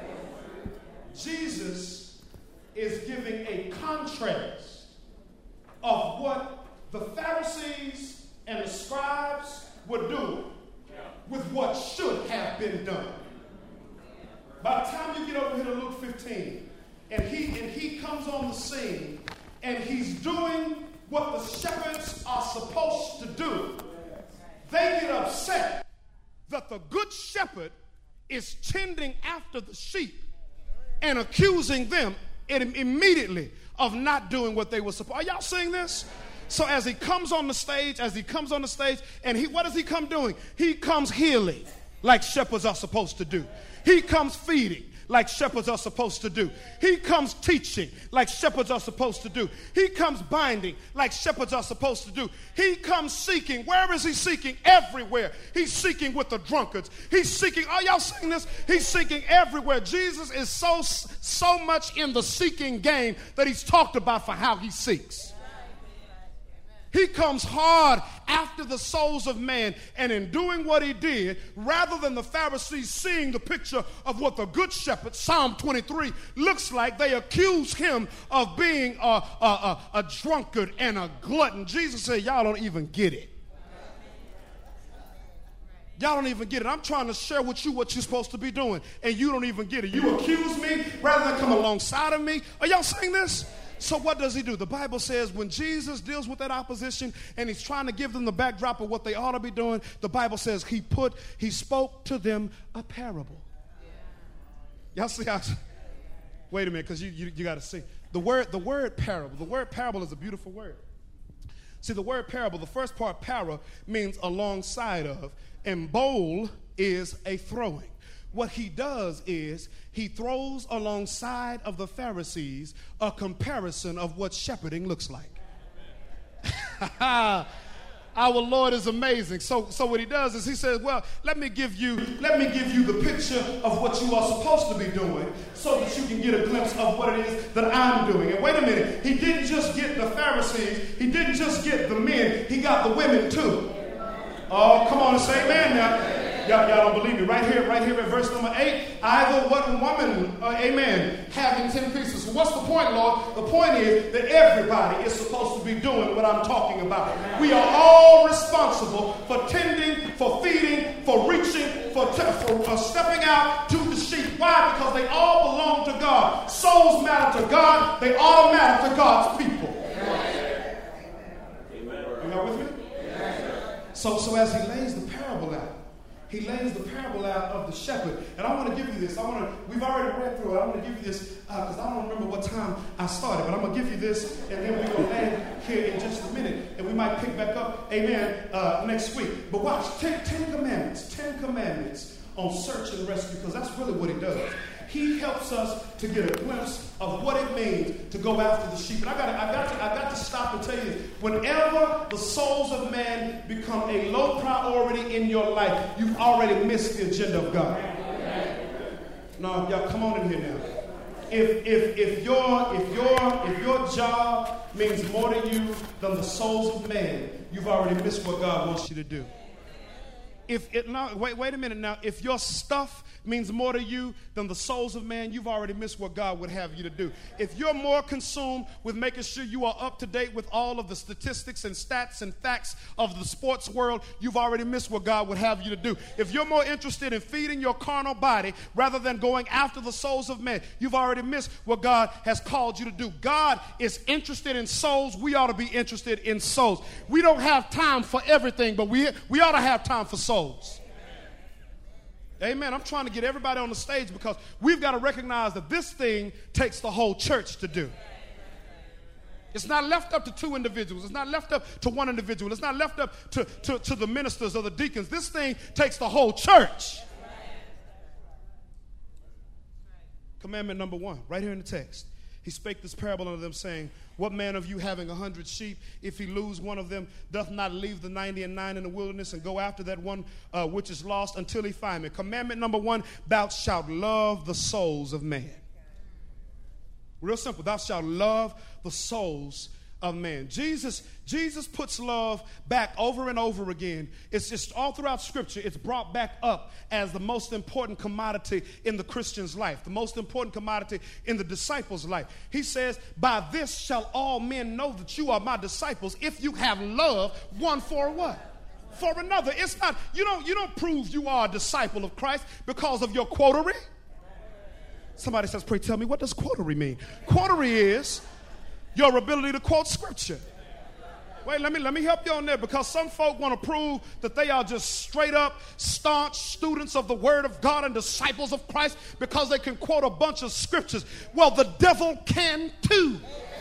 Jesus is giving a contrast of what the Pharisees and the scribes were doing with what should have been done. By the time you get over here to Luke fifteen, and he and he comes on the scene, and he's doing what the shepherds are supposed to do, they get upset that the good shepherd is tending after the sheep and accusing them immediately of not doing what they were supposed to. Are y'all seeing this? So as he comes on the stage, as he comes on the stage, and he what does he come doing? He comes healing like shepherds are supposed to do. He comes feeding like shepherds are supposed to do. He comes teaching like shepherds are supposed to do. He comes binding like shepherds are supposed to do. He comes seeking. Where is he seeking? Everywhere. He's seeking with the drunkards. He's seeking. Are y'all seeing this? He's seeking everywhere. Jesus is so, so much in the seeking game that he's talked about for how he seeks. He comes hard after the souls of man, and in doing what he did, rather than the Pharisees seeing the picture of what the good shepherd, Psalm twenty-three, looks like, they accuse him of being a, a, a, a drunkard and a glutton. Jesus said, y'all don't even get it. Y'all don't even get it. I'm trying to share with you what you're supposed to be doing, and you don't even get it. You accuse me rather than come alongside of me. Are y'all saying this? So what does he do? The Bible says when Jesus deals with that opposition and he's trying to give them the backdrop of what they ought to be doing, the Bible says he put, he spoke to them a parable. Y'all see how, wait a minute, because you, you, you got to see. The word, the word parable, the word parable is a beautiful word. See, the word parable, the first part, para, means alongside of, and bowl is a throwing. What he does is he throws alongside of the Pharisees a comparison of what shepherding looks like. Our Lord is amazing. So, so what he does is he says, well, let me give you, let me give you the picture of what you are supposed to be doing so that you can get a glimpse of what it is that I'm doing. And wait a minute, he didn't just get the Pharisees, he didn't just get the men, he got the women too. Oh, come on and say amen now. Y'all, y'all don't believe me. Right here, right here in verse number eight, either what woman, uh, amen, having ten pieces. So what's the point, Lord? The point is that everybody is supposed to be doing what I'm talking about. We are all responsible for tending, for feeding, for reaching, for, te- for uh, stepping out to the sheep. Why? Because they all belong to God. Souls matter to God. They all matter to God's people. Amen. Are y'all with me? So, so as he lays the parable out, he lays the parable out of the shepherd. And I want to give you this. I want to, we've already read through it. I want to give you this because uh, I don't remember what time I started. But I'm going to give you this, and then we're going to land here in just a minute. And we might pick back up, amen, uh, next week. But watch, ten, ten commandments. Ten commandments on search and rescue, because that's really what he does. He helps us to get a glimpse of what it means to go after the sheep. And I got I got to, I got to stop and tell you this. Whenever the souls of man become a low priority in your life, you've already missed the agenda of God. No, y'all come on in here now. If if if your if your if your job means more to you than the souls of man, you've already missed what God wants you to do. If it now wait wait a minute now, if your stuff means more to you than the souls of man, you've already missed what God would have you to do. If you're more consumed with making sure you are up to date with all of the statistics and stats and facts of the sports world, you've already missed what God would have you to do. If you're more interested in feeding your carnal body rather than going after the souls of men, you've already missed what God has called you to do. God is interested in souls. We ought to be interested in souls. We don't have time for everything, but we, we ought to have time for souls. Amen. I'm trying to get everybody on the stage because we've got to recognize that this thing takes the whole church to do. It's not left up to two individuals. It's not left up to one individual. It's not left up to, to, to the ministers or the deacons. This thing takes the whole church. Commandment number one, right here in the text. He spake this parable unto them, saying, what man of you having a hundred sheep, if he lose one of them, doth not leave the ninety and nine in the wilderness and go after that one uh, which is lost until he find it? Commandment number one, thou shalt love the souls of man. Real simple. Thou shalt love the souls of man. Jesus, Jesus puts love back over and over again. It's just all throughout Scripture, it's brought back up as the most important commodity in the Christian's life, the most important commodity in the disciples' life. He says, by this shall all men know that you are my disciples, if you have love one for what? For another. It's not, you don't, you don't prove you are a disciple of Christ because of your quotary. Somebody says, pray tell me, what does quotary mean? Quotary is your ability to quote scripture. Wait, let me let me help you on there, because some folk want to prove that they are just straight up staunch students of the word of God and disciples of Christ because they can quote a bunch of scriptures. Well, the devil can too.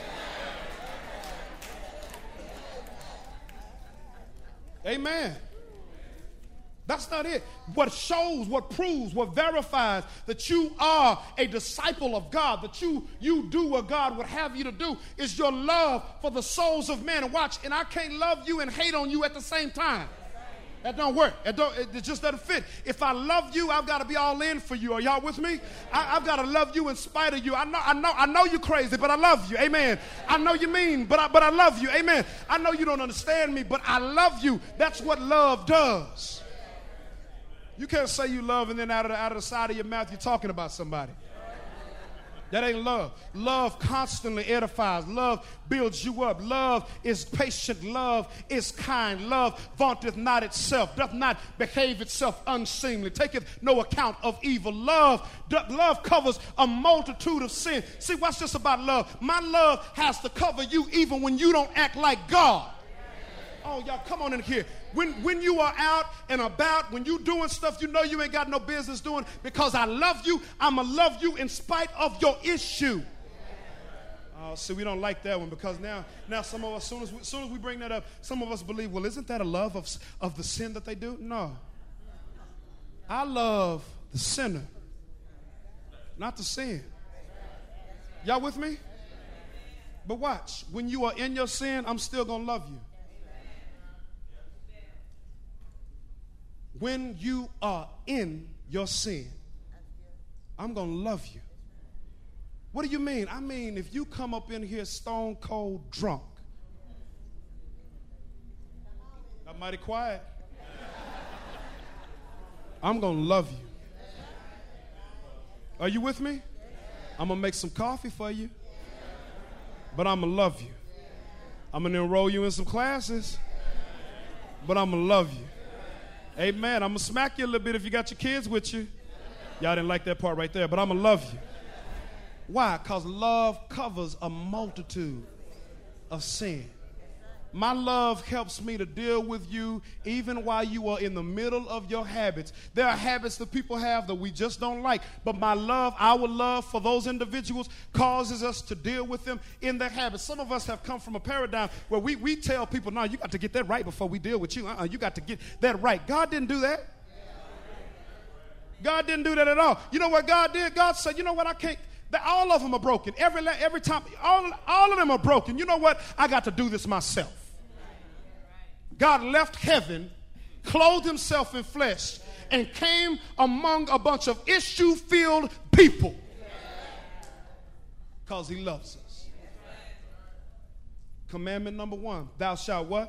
Amen. That's not it. What shows, what proves, what verifies that you are a disciple of God, that you, you do what God would have you to do, is your love for the souls of men. And watch, and I can't love you and hate on you at the same time. That don't work. It, don't, it just doesn't fit. If I love you, I've got to be all in for you. Are y'all with me? I, I've got to love you in spite of you. I know, I know, I know you're crazy, but I love you. Amen. I know you mean, but I, but I love you. Amen. I know you don't understand me, but I love you. That's what love does. You can't say you love and then out of the, out of the side of your mouth you're talking about somebody. That ain't love. Love constantly edifies. Love builds you up. Love is patient. Love is kind. Love vaunteth not itself, doth not behave itself unseemly, taketh no account of evil. Love, love covers a multitude of sin. See, what's this about love? My love has to cover you even when you don't act like God. Oh, y'all, come on in here. When, when you are out and about, when you doing stuff you know you ain't got no business doing, because I love you, I'm going to love you in spite of your issue. Oh, see, we don't like that one, because now, now some of us, as soon as, we, as soon as we bring that up, some of us believe, well, isn't that a love of, of the sin that they do? No. I love the sinner, not the sin. Y'all with me? But watch, when you are in your sin, I'm still going to love you. When you are in your sin, I'm going to love you. What do you mean? I mean, if you come up in here stone cold drunk, I'm mighty quiet, I'm going to love you. Are you with me? I'm going to make some coffee for you, but I'm going to love you. I'm going to enroll you in some classes, but I'm going to love you. Amen. I'm going to smack you a little bit if you got your kids with you. Y'all didn't like that part right there, but I'm going to love you. Why? Because love covers a multitude of sin. My love helps me to deal with you even while you are in the middle of your habits. There are habits that people have that we just don't like, but my love, our love for those individuals causes us to deal with them in their habits. Some of us have come from a paradigm where we, we tell people, no, you got to get that right before we deal with you. Uh-uh, you got to get that right. God didn't do that. God didn't do that at all. You know what God did? God said, you know what, I can't. That all of them are broken. Every, every time, all, all of them are broken. You know what? I got to do this myself. God left heaven, clothed himself in flesh, and came among a bunch of issue-filled people because he loves us. Commandment number one, thou shalt what?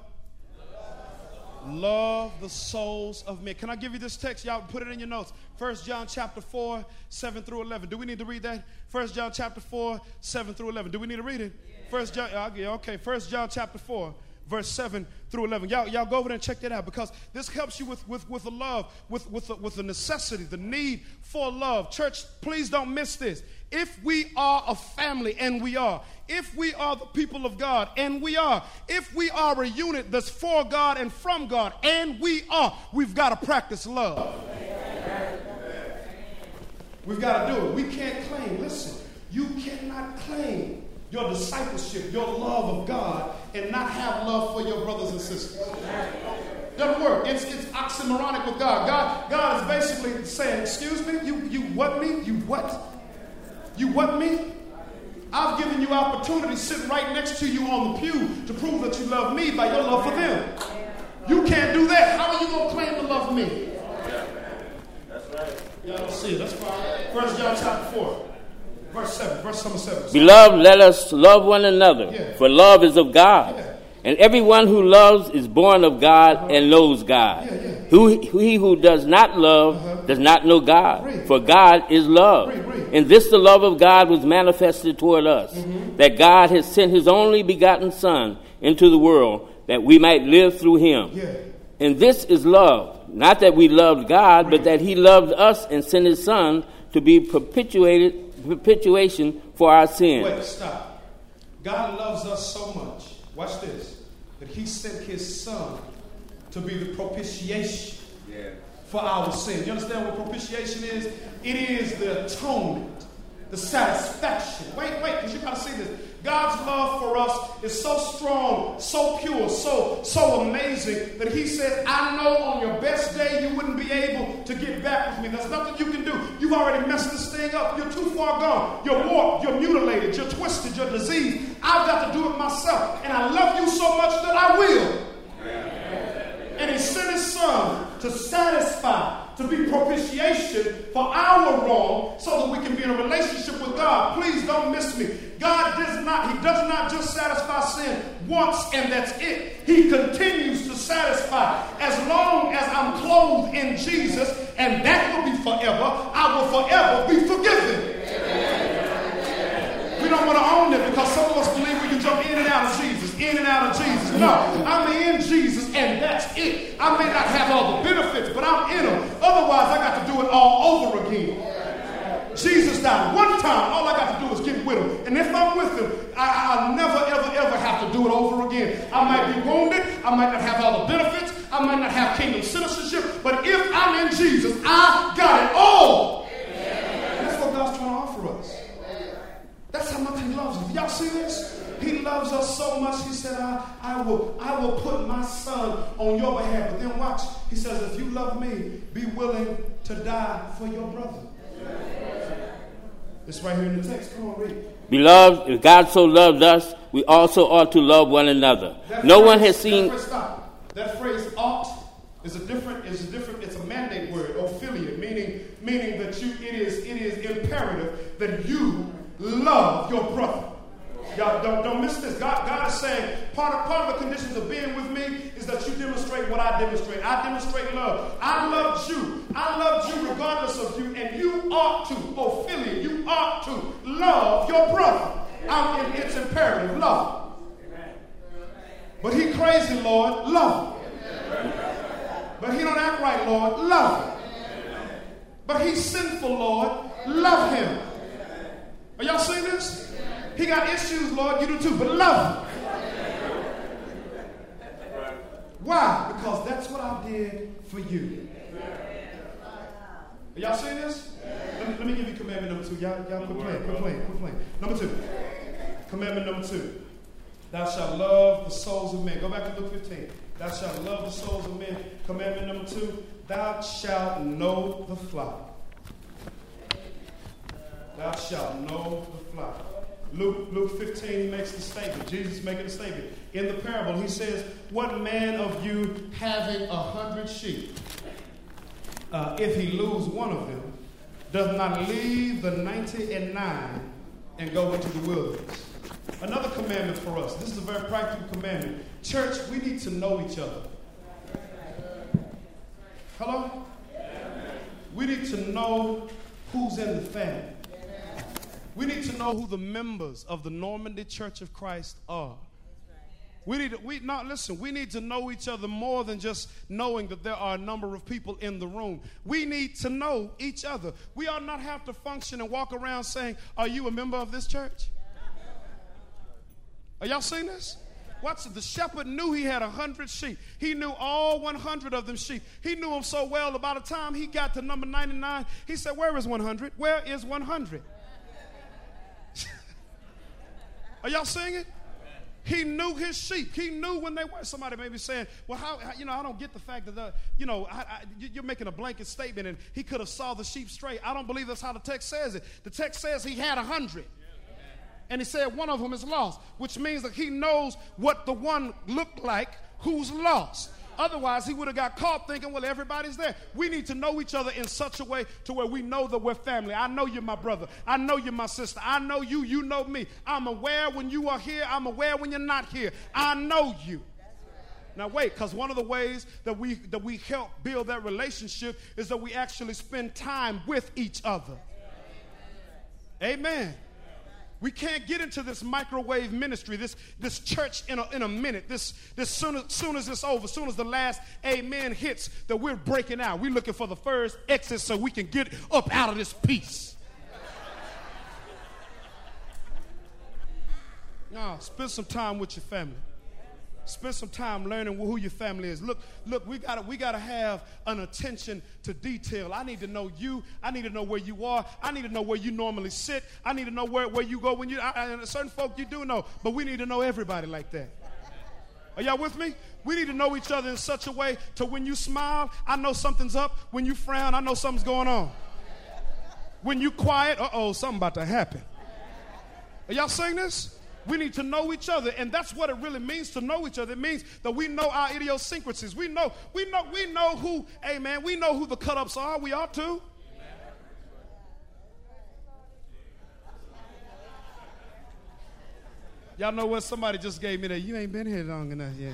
Love the souls of men. Can I give you this text? Y'all put it in your notes. First John chapter four, seven through eleven. Do we need to read that? First John chapter four, seven through eleven. Do we need to read it? First John, okay, First John chapter four. Verse seven through eleven. Y'all, y'all go over there and check that out, because this helps you with, with, with the love, with, with, the, with the necessity, the need for love. Church, please don't miss this. If we are a family, and we are, if we are the people of God, and we are, if we are a unit that's for God and from God, and we are, we've got to practice love. We've got to do it. We can't claim, listen, you cannot claim your discipleship, your love of God, and not have love for your brothers and sisters. Doesn't work. It's, it's oxymoronic with God. God. God is basically saying, excuse me, you, you what me? You what? You what me? I've given you opportunity sitting right next to you on the pew to prove that you love me by your love for them. You can't do that. How are you going to claim to love me? That's right. Y'all don't see it. That's fine. First John chapter four. Verse seven, verse number seven. Beloved, let us love one another, yeah. For love is of God. Yeah. And everyone who loves is born of God uh-huh. and knows God. Yeah, yeah. Who, he who does not love uh-huh. does not know God, Read. For God is love. Read, read. And this the love of God was manifested toward us, mm-hmm. that God has sent his only begotten Son into the world, that we might live through him. Yeah. And this is love, not that we loved God, Read. But that he loved us and sent his Son to be perpetuated perpetuation for our sin. Wait, stop. God loves us so much, watch this, that he sent his Son to be the propitiation yeah. for our sin. You understand what propitiation is? It is the atonement, the satisfaction. Wait, wait, because you got to see this. God's love for us is so strong, so pure, so so amazing that he said, I know on your best day you wouldn't be able to get back with me. There's nothing you can do. You've already messed this thing up. You're too far gone. You're warped. You're mutilated. You're twisted. You're diseased. I've got to do it myself. And I love you so much that I will. And he sent his Son to satisfy, to be propitiation for our wrong so that we can be in a relationship with God. Please don't miss me. God does not, he does not just satisfy sin once and that's it. He continues to satisfy as long as I'm clothed in Jesus, and that will be forever. I will forever be forgiven. Amen. We don't want to own it because some of us believe we can jump in and out of Jesus, in and out of Jesus. No, I'm in Jesus and that's it. I may not have all the benefits, but I'm in them. Otherwise, I got to do it all over again. Jesus died one time. All I got to do is get with him. And if I'm with him, I, I'll never, ever, ever have to do it over again. I might be wounded. I might not have all the benefits. I might not have kingdom citizenship. But if I'm in Jesus, I got it all. And that's what God's trying to offer us. That's how much he loves us. Y'all see this? He loves us so much. He said, I, I will, I will put my son on your behalf. But then watch. He says, if you love me, be willing to die for your brother. It's right here in the text. Come on, read. Beloved, if God so loved us, we also ought to love one another. That no phrase, one has seen. That phrase, stop. That phrase "ought" is a different. Is a different. It's a mandate word, ophilia, meaning meaning that you. It is. It is imperative that you love your brother. Y'all don't, don't miss this. God, God is saying part of part of the conditions of being with me is that you demonstrate what I demonstrate. I demonstrate love. I loved you. I loved you regardless of you, and you ought to, ophilia, you ought to love your brother. I'm in, it's imperative, love. But he crazy, Lord, love him. But he don't act right, Lord, love him. But he's sinful, Lord, love him. Are y'all seeing this? He got issues, Lord, you do too, but love him. Why? Because that's what I did for you. Are y'all seeing this? Let me, let me give you commandment number two. Y'all, y'all quit playing, quit playing, quit playing. Number two. Commandment number two. Thou shalt love the souls of men. Go back to Luke fifteen. Thou shalt love the souls of men. Commandment number two. Thou shalt know the flock. Thou shalt know the flock. Luke, Luke fifteen, he makes the statement. Jesus making a statement. In the parable, he says, what man of you having a hundred sheep, uh, if he lose one of them, does not leave the ninety and nine and go into the wilderness? Another commandment for us. This is a very practical commandment. Church, we need to know each other. Hello? We need to know who's in the family. We need to know who the members of the Normandy Church of Christ are. We need to, we not listen, we need to know each other more than just knowing that there are a number of people in the room. We need to know each other. We ought not have to function and walk around saying, are you a member of this church? Are y'all seeing this? Watch it. The shepherd knew he had a hundred sheep. He knew all one hundred of them sheep. He knew them so well, by the time he got to number ninety-nine, he said, where is one hundred? Where is one hundred? Are y'all seeing it? He knew his sheep. He knew when they were. Somebody may be saying, well, how, how you know, I don't get the fact that, the, you know, I, I, you're making a blanket statement and he could have saw the sheep straight. I don't believe that's how the text says it. The text says he had a hundred. And he said one of them is lost, which means that he knows what the one looked like who's lost. Otherwise, he would have got caught thinking, well, everybody's there. We need to know each other in such a way to where we know that we're family. I know you're my brother. I know you're my sister. I know you. You know me. I'm aware when you are here. I'm aware when you're not here. I know you. Now, wait, because one of the ways that we, that we help build that relationship is that we actually spend time with each other. Amen. We can't get into this microwave ministry, this, this church in a, in a minute. This, this soon as, soon as it's over, soon as the last amen hits, that we're breaking out. We're looking for the first exit so we can get up out of this piece. No, spend some time with your family. Spend some time learning who your family is. Look, look, we gotta we gotta have an attention to detail. I need to know you. I need to know where you are. I need to know where you normally sit. I need to know where, where you go when you. I, and certain folk you do know, but we need to know everybody like that. Are y'all with me? We need to know each other in such a way to when you smile, I know something's up. When you frown, I know something's going on. When you quiet, uh-oh, something about to happen. Are y'all saying this? We need to know each other, and that's what it really means to know each other. It means that we know our idiosyncrasies. We know, we know, we know who, amen, we know who the cut-ups are. We ought to. Y'all know what? Somebody just gave me that. You ain't been here long enough yet.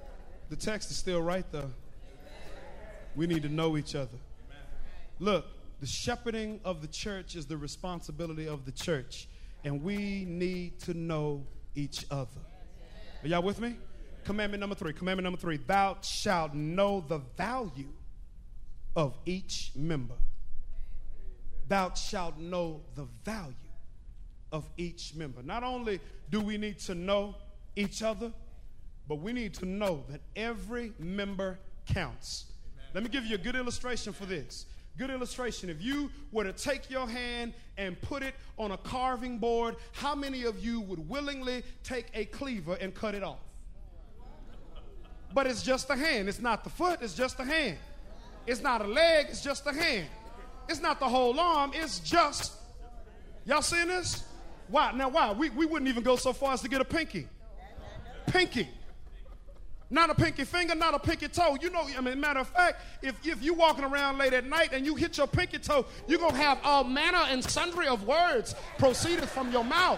The text is still right, though. We need to know each other. Look. the shepherding of the church is the responsibility of the church, and we need to know each other. Are y'all with me? Commandment number three. Commandment number three. Thou shalt know the value of each member. Thou shalt know the value of each member. Not only do we need to know each other, but we need to know that every member counts. Amen. Let me give you a good illustration for this. Good illustration. If you were to take your hand and put it on a carving board, how many of you would willingly take a cleaver and cut it off? But it's just a hand. It's not the foot. It's just a hand. It's not a leg. It's just a hand. It's not the whole arm. It's just. Y'all seeing this? Why? Now, why? We, we wouldn't even go so far as to get a pinky. Pinky. Not a pinky finger, not a pinky toe. You know, I mean, matter of fact, if, if you're walking around late at night and you hit your pinky toe, you're going to have all manner and sundry of words proceeded from your mouth.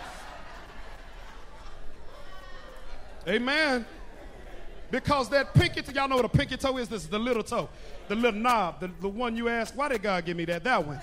Amen. Because that pinky toe, y'all know what a pinky toe is? This is the little toe, the little knob, the, the one you ask, why did God give me that? That one.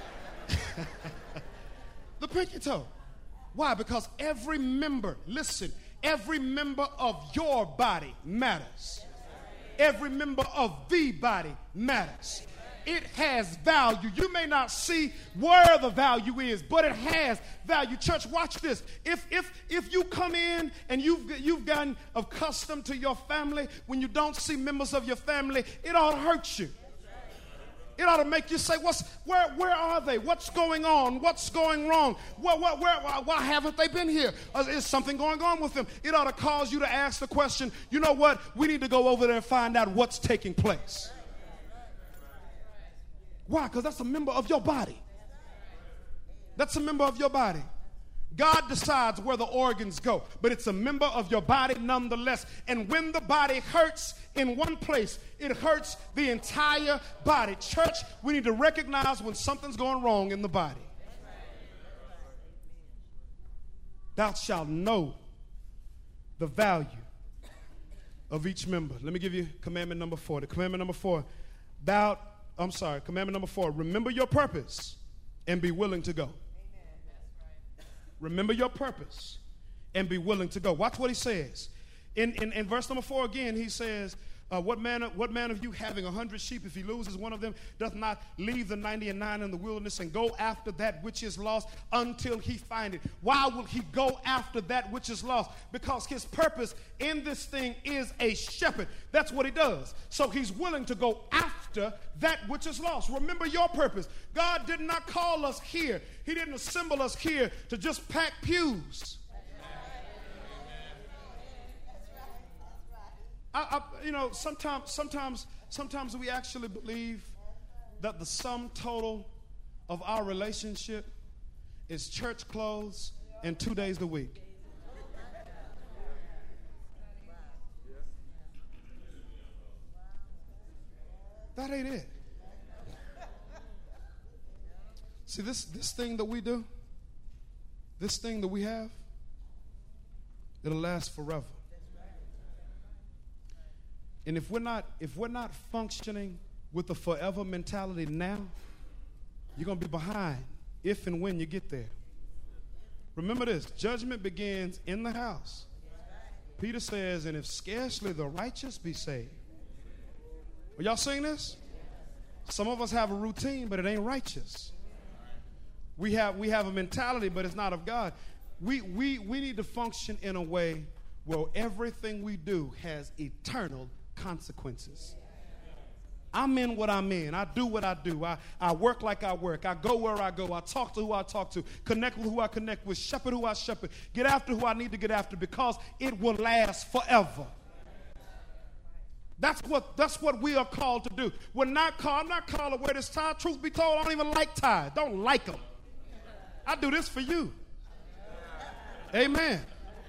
The pinky toe. Why? Because every member, listen, every member of your body matters. Every member of the body matters. It has value. You may not see where the value is, but it has value. Church, watch this. If if if you come in and you've you've gotten accustomed to your family, when you don't see members of your family, it ought to hurt you. It ought to make you say, "What's where? Where are they? What's going on? What's going wrong? Where, where, where, why haven't they been here? Is something going on with them?" It ought to cause you to ask the question, "You know what? We need to go over there and find out what's taking place." Why? Because that's a member of your body. That's a member of your body. God decides where the organs go, but it's a member of your body nonetheless. And when the body hurts in one place, it hurts the entire body. Church, we need to recognize when something's going wrong in the body. Thou shalt know the value of each member. Let me give you commandment number four. The commandment number four, thou, I'm sorry, commandment number four, remember your purpose and be willing to go. Remember your purpose and be willing to go. Watch what he says. In, in, in verse number four again, he says, uh, what man what man of you having a hundred sheep, if he loses one of them, doth not leave the ninety and nine in the wilderness and go after that which is lost until he find it? Why will he go after that which is lost? Because his purpose in this thing is a shepherd. That's what he does. So he's willing to go after that which is lost. Remember your purpose. God did not call us here. He didn't assemble us here to just pack pews. I, I, you know, sometimes, sometimes, sometimes we actually believe that the sum total of our relationship is church clothes and two days a week. That ain't it. See, this, this thing that we do, this thing that we have, it'll last forever. And if we're not, if we're not functioning with the forever mentality now, you're going to be behind if and when you get there. Remember this, judgment begins in the house. Peter says, and if scarcely the righteous be saved. Are y'all seeing this? Some of us have a routine, but it ain't righteous. We have, we have a mentality, but it's not of God. We, we, we need to function in a way where everything we do has eternal consequences. I'm in what I'm in. I do what I do. I, I work like I work. I go where I go. I talk to who I talk to. Connect with who I connect with. Shepherd who I shepherd. Get after who I need to get after because it will last forever. That's what, that's what we are called to do. We're not called, I'm not called to wear this tie. Truth be told, I don't even like ties. Don't like them. I do this for you. Amen.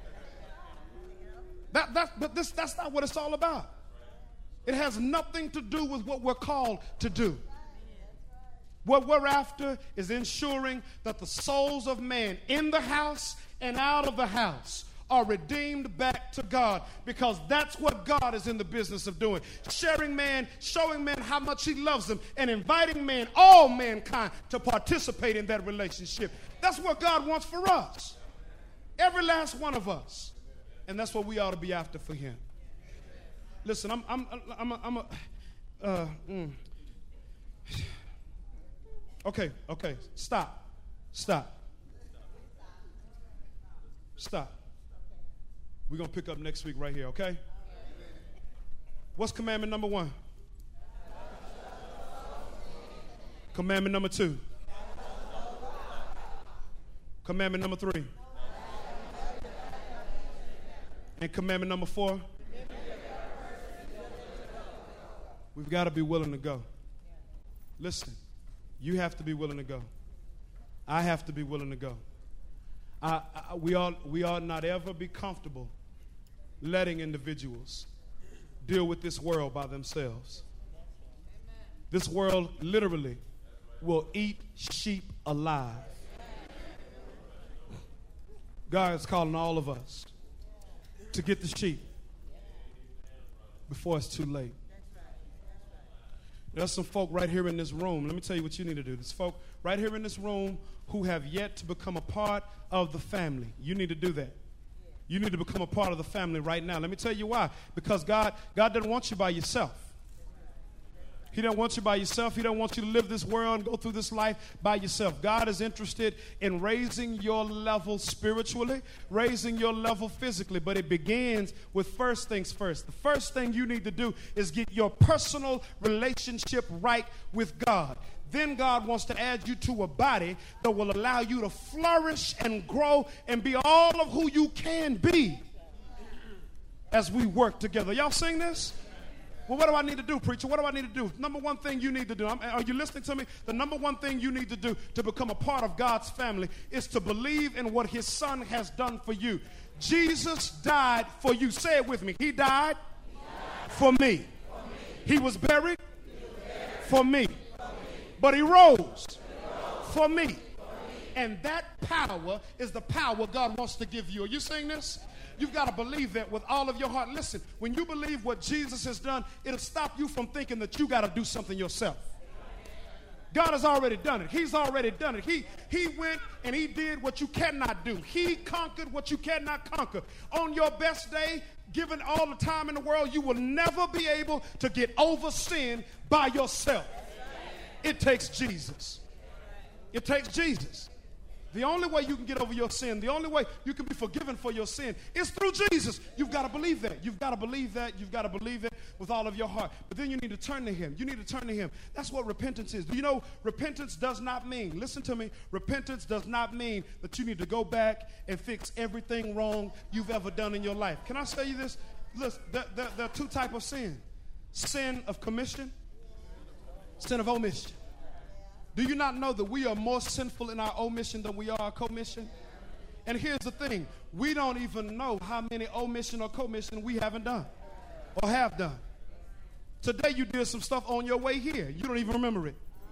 That, that, but this, that's not what it's all about. It has nothing to do with what we're called to do. What we're after is ensuring that the souls of man in the house and out of the house are redeemed back to God, because that's what God is in the business of doing. Sharing man, showing man how much he loves them, and inviting man, all mankind, to participate in that relationship. That's what God wants for us. Every last one of us. And that's what we ought to be after for him. Listen, I'm, I'm, I'm, a, I'm a, uh, mm. okay, okay, stop, stop, stop. We're going to pick up next week right here, okay? What's commandment number one? Commandment number two? Commandment number three? And commandment number four? We've got to be willing to go. Listen, you have to be willing to go. I have to be willing to go. I, I, we, ought, we ought not ever be comfortable letting individuals deal with this world by themselves. This world literally will eat sheep alive. God is calling all of us to get the sheep before it's too late. There's some folk right here in this room. Let me tell you what you need to do. There's folk right here in this room who have yet to become a part of the family. You need to do that. You need to become a part of the family right now. Let me tell you why. Because God, God doesn't want you by yourself. He don't want you by yourself. He don't want you to live this world and go through this life by yourself. God is interested in raising your level spiritually, raising your level physically. But it begins with first things first. The first thing you need to do is get your personal relationship right with God. Then God wants to add you to a body that will allow you to flourish and grow and be all of who you can be as we work together. Y'all sing this? Well, what do I need to do, preacher? What do I need to do? Number one thing you need to do, I'm, are you listening to me? The number one thing you need to do to become a part of God's family is to believe in what his son has done for you. Jesus died for you. Say it with me. He died, he died for, me. for me. He was buried, he was buried for, me. for me. But he rose, he rose for, me. for me. And that power is the power God wants to give you. Are you saying this? You've got to believe that with all of your heart. Listen, when you believe what Jesus has done, it'll stop you from thinking that you got to do something yourself. God has already done it. He's already done it. He, he went and he did what you cannot do. He conquered what you cannot conquer. On your best day, given all the time in the world, you will never be able to get over sin by yourself. It takes Jesus. It takes Jesus. The only way you can get over your sin, the only way you can be forgiven for your sin is through Jesus. You've got to believe that. You've got to believe that. You've got to believe it with all of your heart. But then you need to turn to him. You need to turn to him. That's what repentance is. Do you know repentance does not mean, listen to me, repentance does not mean that you need to go back and fix everything wrong you've ever done in your life. Can I say you this? Listen, there, there, there are two types of sin. Sin of commission, sin of omission. Do you not know that we are more sinful in our omission than we are our commission? And here's the thing. We don't even know how many omission or commission we haven't done or have done. Today you did some stuff on your way here. You don't even remember it.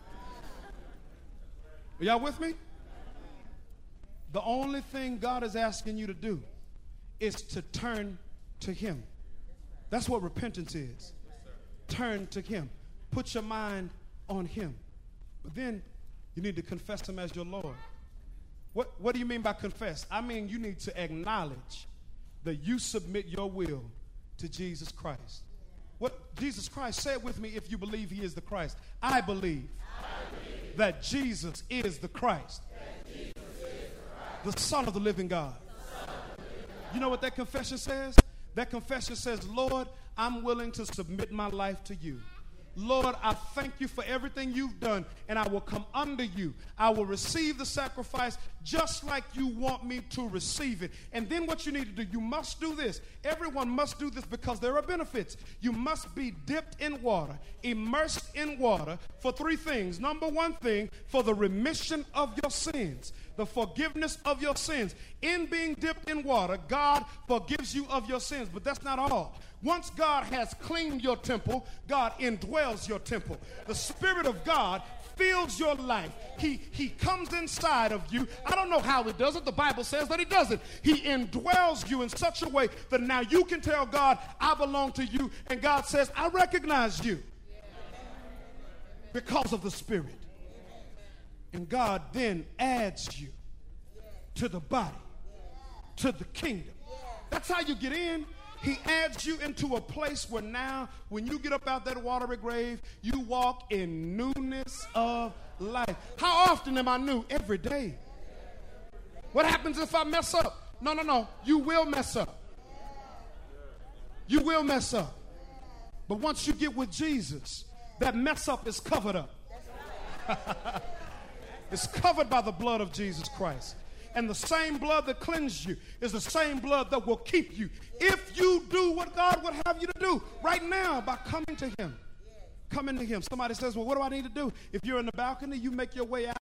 Are y'all with me? The only thing God is asking you to do is to turn to him. That's what repentance is. Turn to him. Put your mind on him. But then you need to confess him as your Lord. What, what do you mean by confess? I mean you need to acknowledge that you submit your will to Jesus Christ. What Jesus Christ, say it with me if you believe he is the Christ. I believe, I believe that Jesus is the Christ, Jesus is the Christ, the Son of the living God. The Son of the living God. You know what that confession says? That confession says, Lord, I'm willing to submit my life to you. Lord, I thank you for everything you've done, and I will come under you. I will receive the sacrifice just like you want me to receive it. And then what you need to do, you must do this. Everyone must do this because there are benefits. You must be dipped in water, immersed in water for three things. Number one thing, for the remission of your sins. the forgiveness of your sins. In being dipped in water, God forgives you of your sins. But that's not all. Once God has cleaned your temple, God indwells your temple. The Spirit of God fills your life. He, he comes inside of you. I don't know how he does it. The Bible says that he does it. He indwells you in such a way that now you can tell God, I belong to you. And God says, I recognize you because of the Spirit. And God then adds you to the body, to the kingdom. That's how you get in. He adds you into a place where now, when you get up out that watery grave, you walk in newness of life. How often am I new? Every day. What happens if I mess up? No, no, no. You will mess up. You will mess up. But once you get with Jesus, that mess up is covered up. It's covered by the blood of Jesus Christ. And the same blood that cleansed you is the same blood that will keep you. If you do what God would have you to do right now by coming to him. Coming to him. Somebody says, well, what do I need to do? If you're in the balcony, you make your way out.